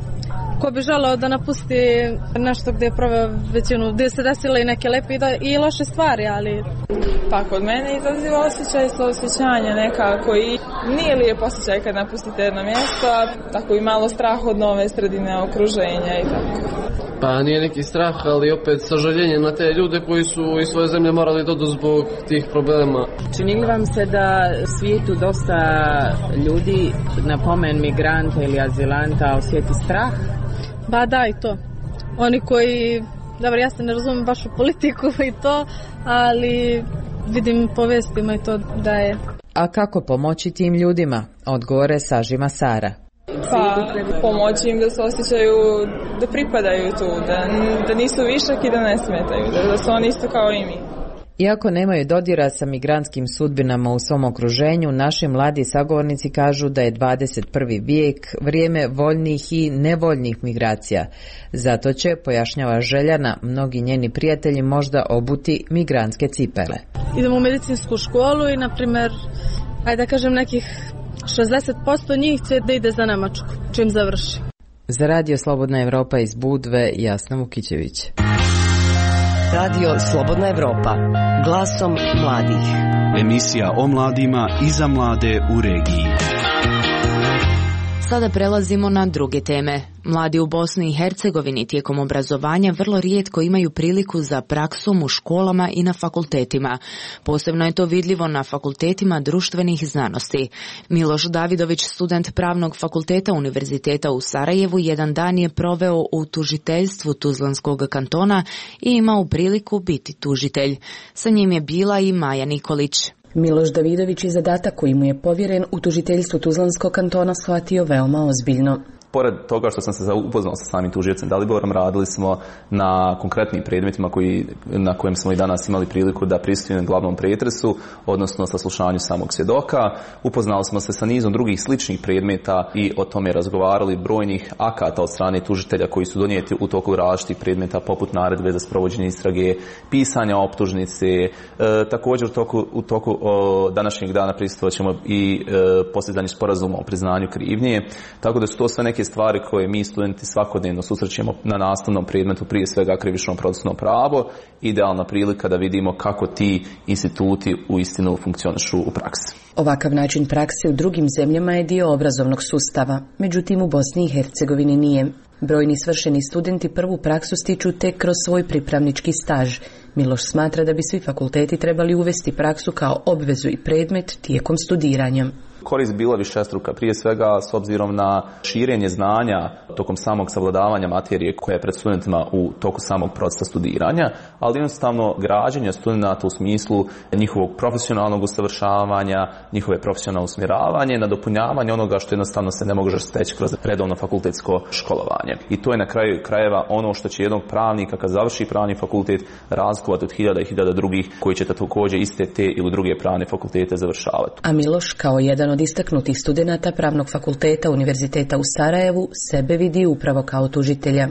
ko bi želeo da napusti nešto gdje je proveo većinu, gdje se desile i neke lepe i loše stvari, ali... Pa kod mene izaziva osjećaj suosjećanja nekako i nije lijep osjećaj kad napustite jedno mjesto, tako i malo strah od nove sredine, okruženja i tako. Pa nije neki strah, ali opet sažaljenje na te ljude koji su iz svoje zemlje morali doći zbog tih problema. Čini li vam se da svijetu dosta ljudi na pomen migranta ili azilanta osjeti strah? Ba da, i to. Oni koji, dobro, ja se ne razumijem baš u politiku i to, ali vidim po vestima i to da je. A kako pomoći tim ljudima? Odgovore sažima Sara. Pa pomoći im da se osjećaju da pripadaju tu, da, da nisu višak i da ne smetaju, da, da su oni isto kao i mi. Iako nemaju dodira sa migrantskim sudbinama u svom okruženju, naši mladi sagovornici kažu da je dvadeset prvi vijek vrijeme voljnih i nevoljnih migracija. Zato će, pojašnjava Željana, mnogi njeni prijatelji možda obuti migrantske cipele. Idemo u medicinsku školu i, na primjer, ajde da kažem nekih šezdeset posto njih će da ide za Nemačku, čim završi. Za Radio Slobodna Evropa iz Budve, Jasna Vukićević. Radio Slobodna Evropa, glasom mladih. Emisija o mladima i za mlade u regiji. Sada prelazimo na druge teme. Mladi u Bosni i Hercegovini tijekom obrazovanja vrlo rijetko imaju priliku za praksom u školama i na fakultetima. Posebno je to vidljivo na fakultetima društvenih znanosti. Miloš Davidović, student Pravnog fakulteta Univerziteta u Sarajevu, jedan dan je proveo u tužiteljstvu Tuzlanskog kantona i imao priliku biti tužitelj. Sa njim je bila i Maja Nikolić. Miloš Davidović je zadatak koji mu je povjeren u tužiteljstvu Tuzlanskog kantona shvatio veoma ozbiljno. Pored toga što sam se upoznao sa samim tužiocem Daliborom, radili smo na konkretnim predmetima koji, na kojem smo i danas imali priliku da pristupimo glavnom pretresu, odnosno saslušanju samog svjedoka. Upoznali smo se sa nizom drugih sličnih predmeta i o tome razgovarali, brojnih akata od strane tužitelja koji su donijeti u toku različitih predmeta, poput naredbe za sprovođenje istrage, pisanja optužnice. E, također u toku, u toku o, današnjeg dana pristupovat ćemo i e, postizanju sporazuma o priznanju krivnje, tako da su to sve neke stvari koje mi studenti svakodnevno susrećemo na nastavnom predmetu, prije svega krivično procesno pravo, idealna prilika da vidimo kako ti instituti uistinu funkcionišu u praksi. Ovakav način prakse u drugim zemljama je dio obrazovnog sustava, međutim u Bosni i Hercegovini nije. Brojni svršeni studenti prvu praksu stiču tek kroz svoj pripravnički staž. Miloš smatra da bi svi fakulteti trebali uvesti praksu kao obvezu i predmet tijekom studiranja. Korist bila višestruka, prije svega s obzirom na širenje znanja tokom samog savladavanja materije koja je pred studentima u toku samog procesa studiranja, ali jednostavno građenje studenata u smislu njihovog profesionalnog usavršavanja, njihove profesionalno usmjeravanje, nadopunjavanje onoga što jednostavno se ne može steći kroz redovno fakultetsko školovanje. I to je na kraju krajeva ono što će jednog pravnika kad završi pravni fakultet razlikovati od hiljada i hiljada drugih koji će također iste te ili druge pravne fakultete završavati. A Miloš kao jedan od istaknutih studenata Pravnog fakulteta Univerziteta u Sarajevu sebe vidi upravo kao tužitelja.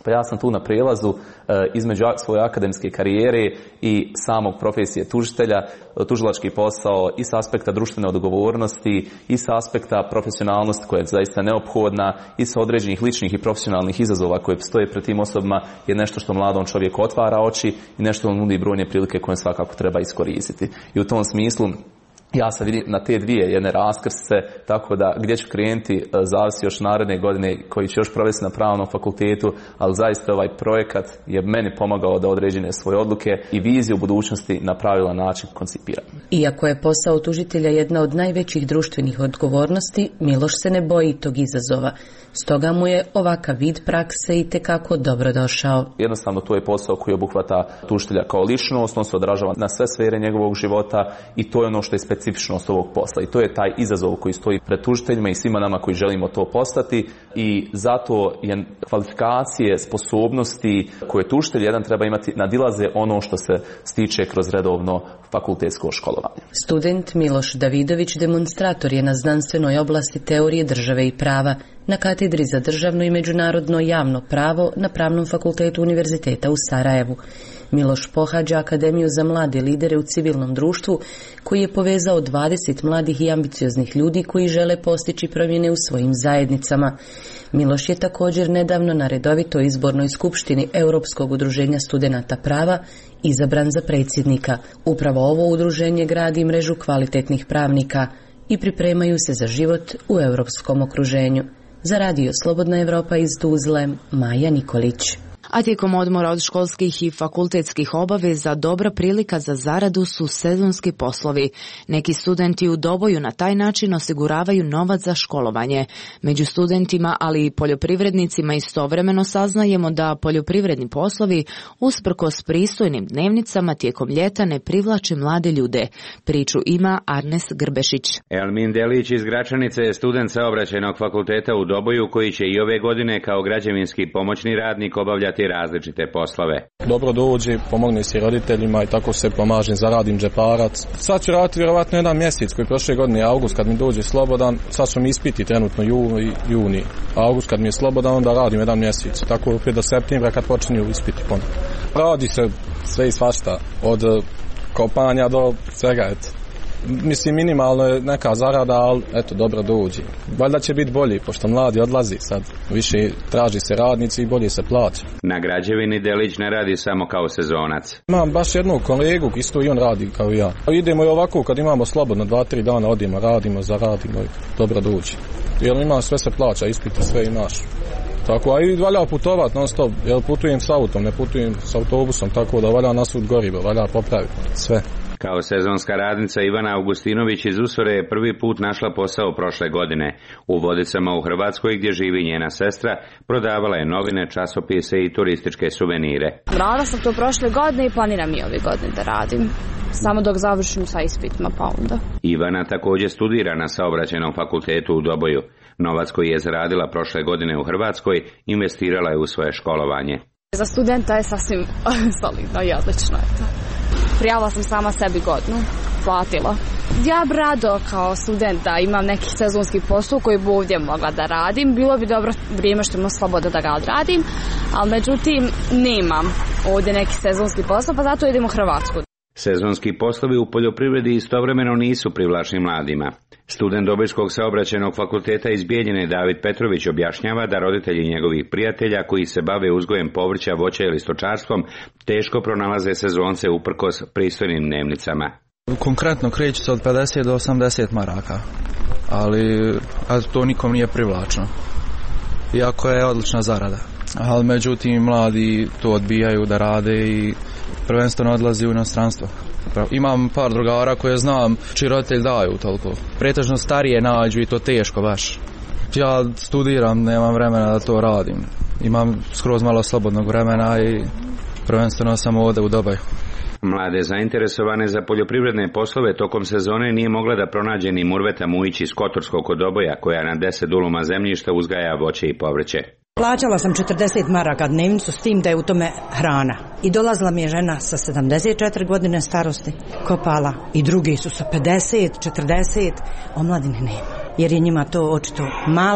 Pa ja sam tu na prijelazu e, između svoje akademske karijere i samog profesije tužitelja, tužilački posao i s aspekta društvene odgovornosti i s aspekta profesionalnosti koja je zaista neophodna i sa određenih ličnih i profesionalnih izazova koje stoje pred tim osobama je nešto što mladom čovjeku otvara oči i nešto on nudi brojne prilike koje svakako treba iskoristiti. I u tom smislu ja sam vidim na te dvije jedne raskrstice, tako da gdje ću krenuti zavisi još naredne godine koji ću još provesti na pravnom fakultetu, ali zaista ovaj projekat je meni pomagao da određene svoje odluke i viziju budućnosti na pravilan način koncipiram. Iako je posao tužitelja jedna od najvećih društvenih odgovornosti, Miloš se ne boji tog izazova. Stoga mu je ovakav vid prakse i tekako dobrodošao. Jednostavno to je posao koji obuhvata tužitelja kao ličnost, on se odražava na sve sfere njegovog života i to je ono što je specifičnost ovog posla. I to je taj izazov koji stoji pred tužiteljima i svima nama koji želimo to postati i zato je kvalifikacije, sposobnosti koje tužitelj jedan treba imati nadilaze ono što se stiče kroz redovno fakultetsko školovanje. Student Miloš Davidović demonstrator je na znanstvenoj oblasti teorije države i prava na katedri za državno i međunarodno javno pravo na Pravnom fakultetu Univerziteta u Sarajevu. Miloš pohađa Akademiju za mlade lidere u civilnom društvu koji je povezao dvadeset mladih i ambicioznih ljudi koji žele postići promjene u svojim zajednicama. Miloš je također nedavno na redovitoj izbornoj skupštini Europskog udruženja studenata prava izabran za predsjednika. Upravo ovo udruženje gradi mrežu kvalitetnih pravnika i pripremaju se za život u europskom okruženju. Za radio Slobodna Evropa iz Tuzle, Maja Nikolić. A tijekom odmora od školskih i fakultetskih obaveza dobra prilika za zaradu su sezonski poslovi. Neki studenti u Doboju na taj način osiguravaju novac za školovanje. Među studentima, ali i poljoprivrednicima istovremeno saznajemo da poljoprivredni poslovi usprkos pristojnim dnevnicama tijekom ljeta ne privlače mlade ljude. Priču ima Arnes Grbešić. Elmin Delić iz Gračanice je student Saobraćajnog fakulteta u Doboju koji će i ove godine kao građevinski pomoćni radnik obavljati različite poslove. Dobro dođe, pomogne se roditeljima i tako se pomažem, zaradim džeparac. Sad ću raditi vjerovatno jedan mjesec koji prošle godine august kad mi dođe slobodan, sad su mi ispiti trenutno juni, juni. August kad mi je slobodan onda radim jedan mjesec. Tako opet do septembra kad počinju ispiti ponovno. Radi se sve i svašta, od kopanja do svega, eto. Mislim, minimalno je neka zarada, ali eto, dobro dođe. Valjda će biti bolji, pošto mladi odlazi sad. Više traži se radnici i bolje se plaća. Na građevini Delić ne radi samo kao sezonac. Imam baš jednog kolegu, isto i on radi kao i ja. Idemo i ovako, kad imamo slobodno, dva, tri dana odimo, radimo, zaradimo i dobro dođe. Jer ima sve se plaća, ispiti sve imaš. Tako, a i valja putovat non stop, jer putujem s autom, ne putujem s autobusom, tako da valja nasud gorivo, valja popraviti sve. Kao sezonska radnica Ivana Augustinović iz Usore je prvi put našla posao prošle godine. U Vodicama u Hrvatskoj gdje živi njena sestra, prodavala je novine, časopise i turističke suvenire. Radila sam to prošle godine i planiram i ove godine da radim. Samo dok završim sa ispitima pa onda. Ivana također studira na Saobraćajnom fakultetu u Doboju. Novac koji je zaradila prošle godine u Hrvatskoj investirala je u svoje školovanje. Za studenta je sasvim solidno i odlično je to. Prijavila sam sama sebi godinu, platila. Ja bi rado kao student da imam neki sezonski posao koji bi ovdje mogla da radim. Bilo bi dobro vrijeme što imam sloboda da ga odradim, ali međutim nemam ovdje neki sezonski posao, pa zato idem u Hrvatsku. Sezonski poslovi u poljoprivredi istovremeno nisu privlačni mladima. Student Dobojskog saobraćajnog fakulteta iz Bijeljine David Petrović objašnjava da roditelji njegovih prijatelja koji se bave uzgojem povrća, voća ili stočarstvom teško pronalaze sezonce uprkos pristojnim dnevnicama. Konkretno kreće se od pedeset do osamdeset maraka, ali a to nikom nije privlačno. Iako je odlična zarada. Ali međutim mladi to odbijaju da rade i prvenstveno odlazi u inostranstvo. Imam par drugara koje znam čiji roditelji daju toliko. Pretežno starije nađu i to teško baš. Ja studiram, nemam vremena da to radim. Imam skroz malo slobodnog vremena i prvenstveno sam ovdje u Dobaju. Mlade zainteresovane za poljoprivredne poslove tokom sezone nije mogla da pronađe ni Murveta Mujić iz Kotorskog kod Doboja, koja na deset duluma zemljišta uzgaja voće i povrće. Plaćala sam četrdeset maraka dnevnicu s tim da je u tome hrana. I dolazila mi je žena sa sedamdeset četiri godine starosti, kopala. I drugi su sa pedeset, četrdeset, omladine nema. Jer je njima to očito malo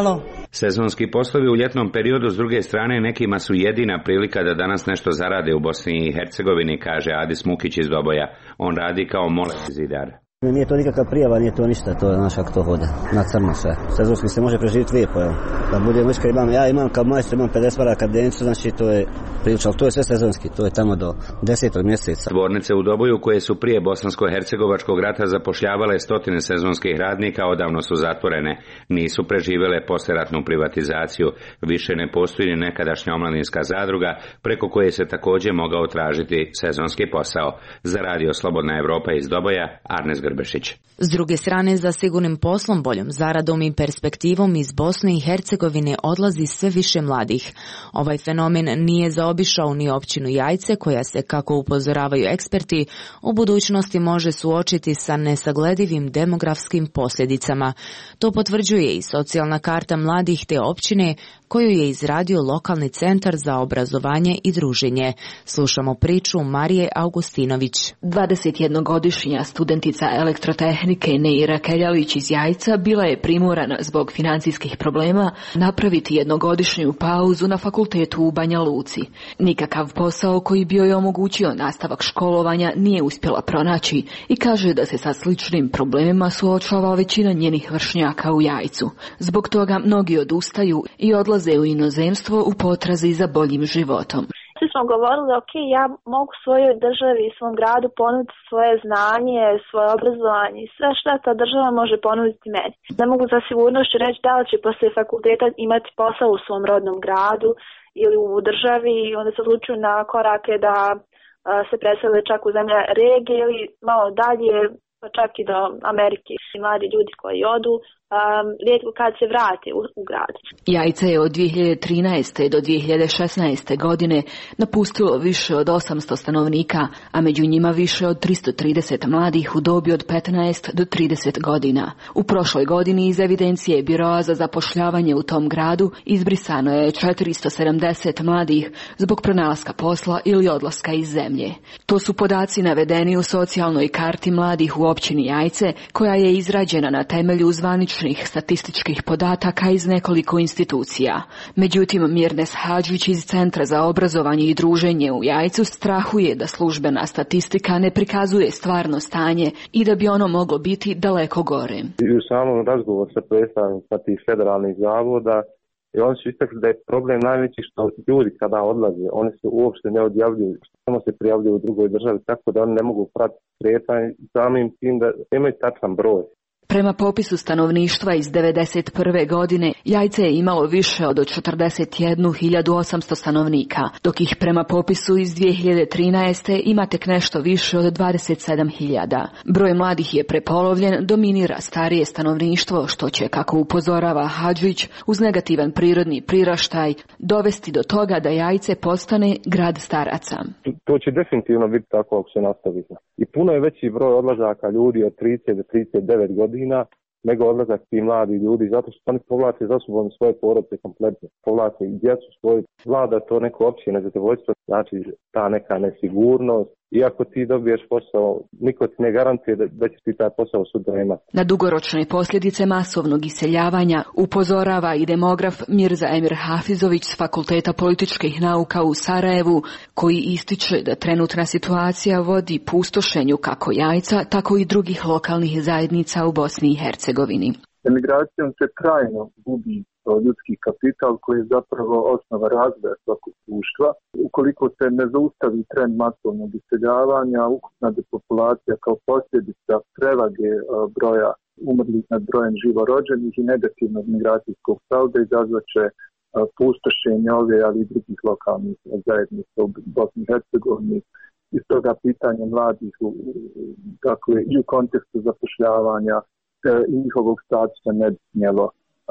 Sezonski poslovi u ljetnom periodu s druge strane nekima su jedina prilika da danas nešto zarade u Bosni i Hercegovini, kaže Adis Mukić iz Doboja. On radi kao moler zidar. Nije to nikakva prijava, nije to ništa, to je znaš kako to hode, na crno sve. Sezonski se može preživjeti lijepo, evo. Da budem iskren, imam, ja imam kao majstor, imam pedeset maraka dnevnicu, znači to je prilično, ali to je sve sezonski, to je tamo do desetog mjeseca. Tvornice u Doboju koje su prije Bosansko-hercegovačkog rata zapošljavale stotine sezonskih radnika odavno su zatvorene, nisu preživjele poslijeratnu privatizaciju, više ne postoji ni nekadašnja omladinska zadruga preko koje se također mogao tražiti sezonski posao. Za radio Slobodna Evropa iz Doboja, Arnes Grbešić. S druge strane, za sigurnim poslom, boljom zaradom i perspektivom iz Bosne i Hercegovine odlazi sve više mladih. Ovaj fenomen nije zaobišao ni općinu Jajce, koja se, kako upozoravaju eksperti, u budućnosti može suočiti sa nesagledivim demografskim posljedicama. To potvrđuje i socijalna karta mladih te općine, koju je izradio lokalni centar za obrazovanje i druženje. Slušamo priču Marije Augustinović. dvadesetjednogodišnja studentica elektrotehnike Neira Keljalić iz Jajca bila je primorana zbog financijskih problema napraviti jednogodišnju pauzu na fakultetu u Banja Luci. Nikakav posao koji bi joj omogućio nastavak školovanja nije uspjela pronaći i kaže da se sa sličnim problemima suočava većina njenih vršnjaka u Jajcu. Zbog toga mnogi odustaju i odlaze u inozemstvo u potrazi za boljim životom. Svi smo govorili, ok, ja mogu svojoj državi i svom gradu ponuditi svoje znanje, svoje obrazovanje i sve šta ta država može ponuditi meni. Ne mogu za sigurnošću reći da li će poslije fakulteta imati posao u svom rodnom gradu ili u državi i onda se odlučuju na korake da a, se presele čak u zemlje regije ili malo dalje, pa čak i do Amerike. I mladi ljudi koji odu, Um, rijetko kad se vrate u, u grad. Jajce je od dvije hiljade trinaeste do dvije hiljade šesnaeste godine napustilo više od osamsto stanovnika, a među njima više od tristo trideset mladih u dobi od petnaest do trideset godina. U prošloj godini iz evidencije Biroa za zapošljavanje u tom gradu izbrisano je četiristo sedamdeset mladih zbog pronalaska posla ili odlaska iz zemlje. To su podaci navedeni u socijalnoj karti mladih u općini Jajce, koja je izrađena na temelju zvaničnih statističkih podataka iz nekoliko institucija. Međutim, Mirnes Hadžić iz Centra za obrazovanje i druženje u Jajcu strahuje da službena statistika ne prikazuje stvarno stanje i da bi ono moglo biti daleko gore. U samom razgovoru sa predstavnicima tih federalnih zavoda i oni su istakli da je problem najveći što ljudi kada odlaze, oni se uopšte ne odjavljuju, samo se prijavljuju u drugoj državi, tako da oni ne mogu pratiti kretanje, samim tim da imaju tačan broj. Prema popisu stanovništva iz devedeset prve godine, Jajce je imalo više od četrdeset jednu hiljadu osamsto stanovnika, dok ih prema popisu iz dvije hiljade trinaeste ima tek nešto više od dvadeset sedam hiljada. Broj mladih je prepolovljen, dominira starije stanovništvo, što će, kako upozorava Hadžić, uz negativan prirodni priraštaj, dovesti do toga da Jajce postane grad staraca. To će definitivno biti tako ako se nastavi. I puno je veći broj odlazaka ljudi od trideset do trideset devet godina nego odlazak ti mladi ljudi, zato što oni povlače za sobom svoje porodice kompletno, povlače i djecu svoju, vlada to neko opće nezadovoljstvo, znači ta neka nesigurnost. Iako ti dobiješ posao, niko ti ne garantuje da, da ćeš ti taj posao sutra imati. Na dugoročne posljedice masovnog iseljavanja upozorava i demograf Mirza Emir Hafizović s Fakulteta političkih nauka u Sarajevu, koji ističe da trenutna situacija vodi pustošenju kako Jajca, tako i drugih lokalnih zajednica u Bosni i Hercegovini. Emigracijom se trajno gubi ljudski kapital koji je zapravo osnova razvoja svakog društva. Ukoliko se ne zaustavi trend masovnog iseljavanja, ukupna depopulacija kao posljedica prevage broja umrlih nad brojem živorođenih i negativnog migracijskog salda izazvaće pustošenje ove, ali i drugih lokalnih zajednica u Bosni i Hercegovini. Iz toga pitanje mladih u, dakle, i u kontekstu zapošljavanja i njihovog statusa ne bi smjelo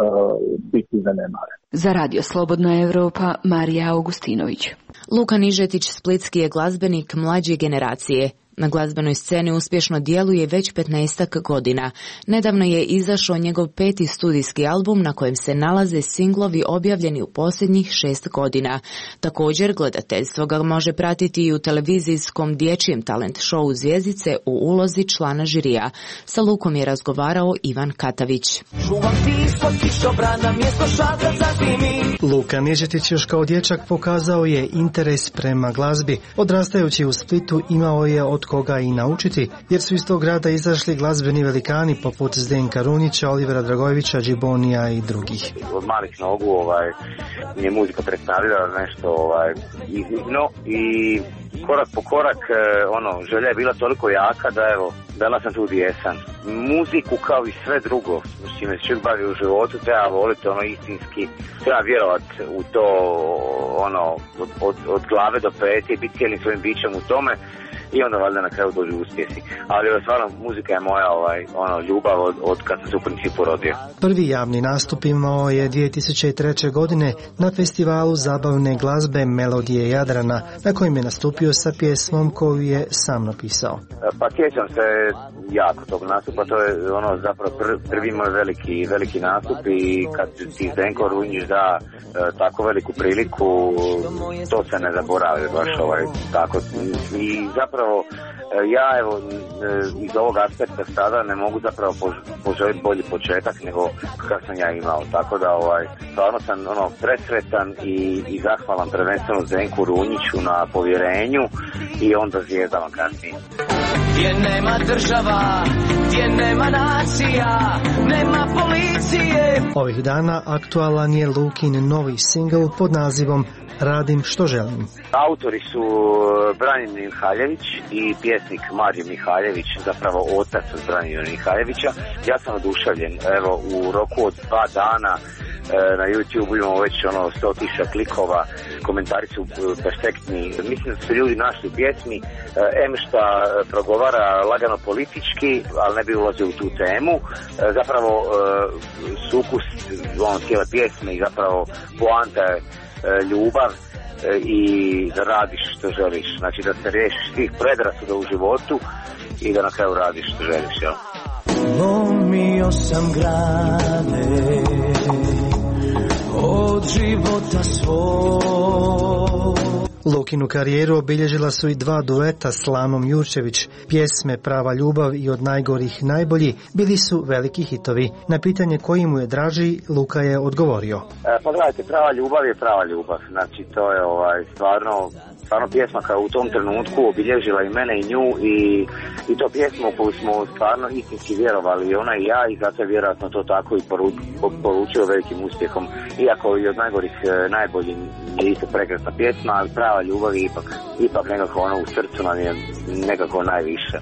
biti zanemaren. Za Radio Slobodna Evropa, Marija Augustinović. Luka Nižetić, splitski je glazbenik mlađe generacije. Na glazbenoj sceni uspješno djeluje već petnaestak godina. Nedavno je izašao njegov peti studijski album na kojem se nalaze singlovi objavljeni u posljednjih šest godina. Također, gledateljstvo ga može pratiti i u televizijskom dječjem talent showu Zvjezdice u ulozi člana žirija. Sa Lukom je razgovarao Ivan Katavić. Luka Nižetić još kao dječak pokazao je interes prema glazbi. Odrastajući u Splitu imao je od koga i naučiti, jer su iz tog grada izašli glazbeni velikani poput Zdenka Runjića, Olivera Dragojevića, Džibonija i drugih. Od malih nogu ovaj, je muzika predstavljala nešto ovaj, iznimno i korak po korak ono, želja je bila toliko jaka da evo, danas sam tu gdje jesam. Muziku kao i sve drugo, s čime se čovjek bavi u životu, treba voliti ono istinski, treba vjerovati u to ono, od, od, od glave do pete i biti cijelim svojim bićem u tome. I onda valjda na kraju dođu uspjesi. Ali stvarno muzika je moja ovaj, ono, ljubav od, od kad sam se u principu rodio. Prvi javni nastup imao je dvije tisuće treće. godine na festivalu zabavne glazbe Melodije Jadrana, na kojem je nastupio sa pjesmom koju je sam napisao. Pa sjećam se jako tog nastupa, to je ono zapravo pr, prvi moj veliki, veliki nastup i kad ti Zdenko Runjić da e, tako veliku priliku, to se ne zaboravi baš ovaj, tako. I zapravo Zapravo, ja evo iz ovog aspekta sada ne mogu zapravo poželjeti bolji početak nego kakav sam ja imao, tako da ovaj, stvarno sam ono, presretan i, i zahvalan prvenstveno Zdenku Runjiću na povjerenju i onda Zvijezdama kasnije. Gdje nema država, gdje nema nacija, nema policije. Ovih dana aktualan je Lukin novi singl pod nazivom Radim što želim. Autori su Branimir Mihaljević i pjesnik Mario Mihaljević, zapravo otac od Branimira Mihaljevića. Ja sam oduševljen. Evo, u roku od dva dana na YouTube imamo već ono sto tisuća klikova, komentari su perfektni. Mislim da su ljudi našli pjesmi, em šta progovara lagano politički, ali ne bi ulazio u tu temu. Zapravo sukus ono, cijele pjesme i zapravo poanta je ljubav i da radiš što želiš. Znači da se riješiš svih predrasuda u životu i da na kraju radiš što želiš. Jel? Lomio sam grane od života svog. Lukinu karijeru obilježila su i dva dueta s Lanom Jurčević. Pjesme Prava ljubav i Od najgorih najbolji bili su veliki hitovi. Na pitanje koji mu je draži, Luka je odgovorio. E, pa gledajte, Prava ljubav je prava ljubav. Znači to je ovaj, stvarno, stvarno pjesma koja u tom trenutku obilježila i mene i nju i, i to pjesma koju smo stvarno istinski vjerovali i ona i ja i zato je vjerojatno to tako i poru, poručio velikim uspjehom. Iako i Od najgorih najbolji je isto prekrasna pjesma, ali Prava ljubav je ipak, ipak nekako ono u srcu nam je nekako najviše.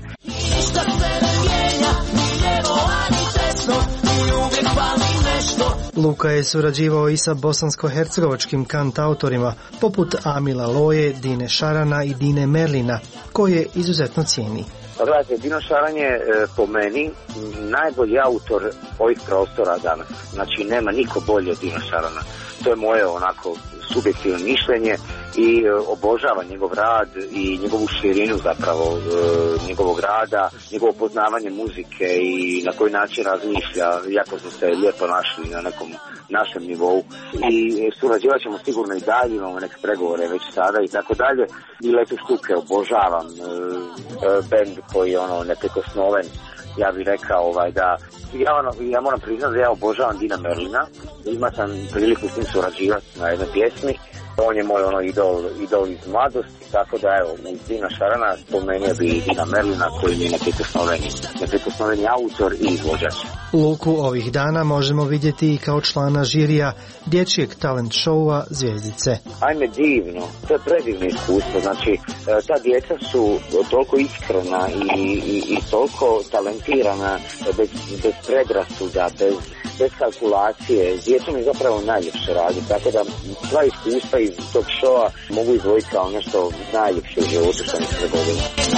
Luka je surađivao i sa bosansko-hercegovačkim kantautorima poput Amila Loje, Dine Šarana i Dine Merlina, koje izuzetno cijeni. Pa gledajte, Dino Šaran je e, po meni najbolji autor ovih prostora danas. Znači nema niko bolji od Dino Šarana. To je moje onako subjektivno mišljenje i e, obožavam njegov rad i njegovu širinu zapravo e, njegovog rada, njegovo poznavanje muzike i na koji način razmišlja. Jako smo se lijepo našli na nekom našem nivou i surađivat ćemo sigurno i dalje, imamo neke pregovore već sada i tako dalje. I Letu štuke obožavam, e, e, bend koji je ono neprikosnoven. Ja bih rekao ovaj, da ja, ono, ja moram priznati da ja obožavam Dina Merlina. Ima sam priliku s njim surađivati na jednoj pjesmi. On je moj ono idol, idol iz mladosti, tako da evo, uz Dina Šarana spomenuo bi Dina Merlina koji je neprikosnoveni, neprikosnoveni autor i izvođač. Luku ovih dana možemo vidjeti i kao člana žirija dječjeg talent showa Zvjezdice. Ajme divno, to je predivno iskustvo, znači ta djeca su toliko iskrena i, i, i toliko talentirana, bez, bez predrasuda, bez, bez kalkulacije. S djecom je zapravo najljepše raditi, tako da sva iskustva iz tog showa mogu izvojiti kao nešto najljepše u životu što mi se dogodilo.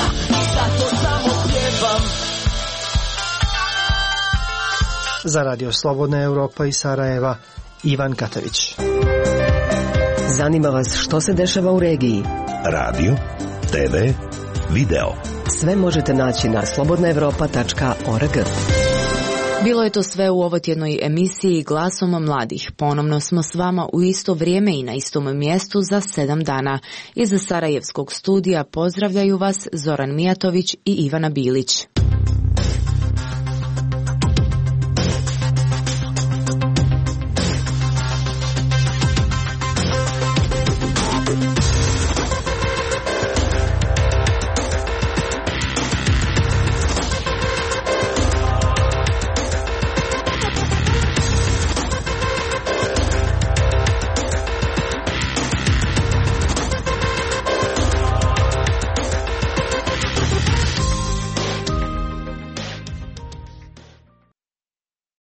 Za Radio Slobodna Europa iz Sarajeva, Ivan Katavić. Zanima vas što se dešava u regiji? Radio, te ve, video. Sve možete naći na slobodna evropa tačka org. Bilo je to sve u ovotjednoj emisiji Glasom mladih. Ponovno smo s vama u isto vrijeme i na istom mjestu za sedam dana. Iz Sarajevskog studija pozdravljaju vas Zoran Mijatović i Ivana Bilić.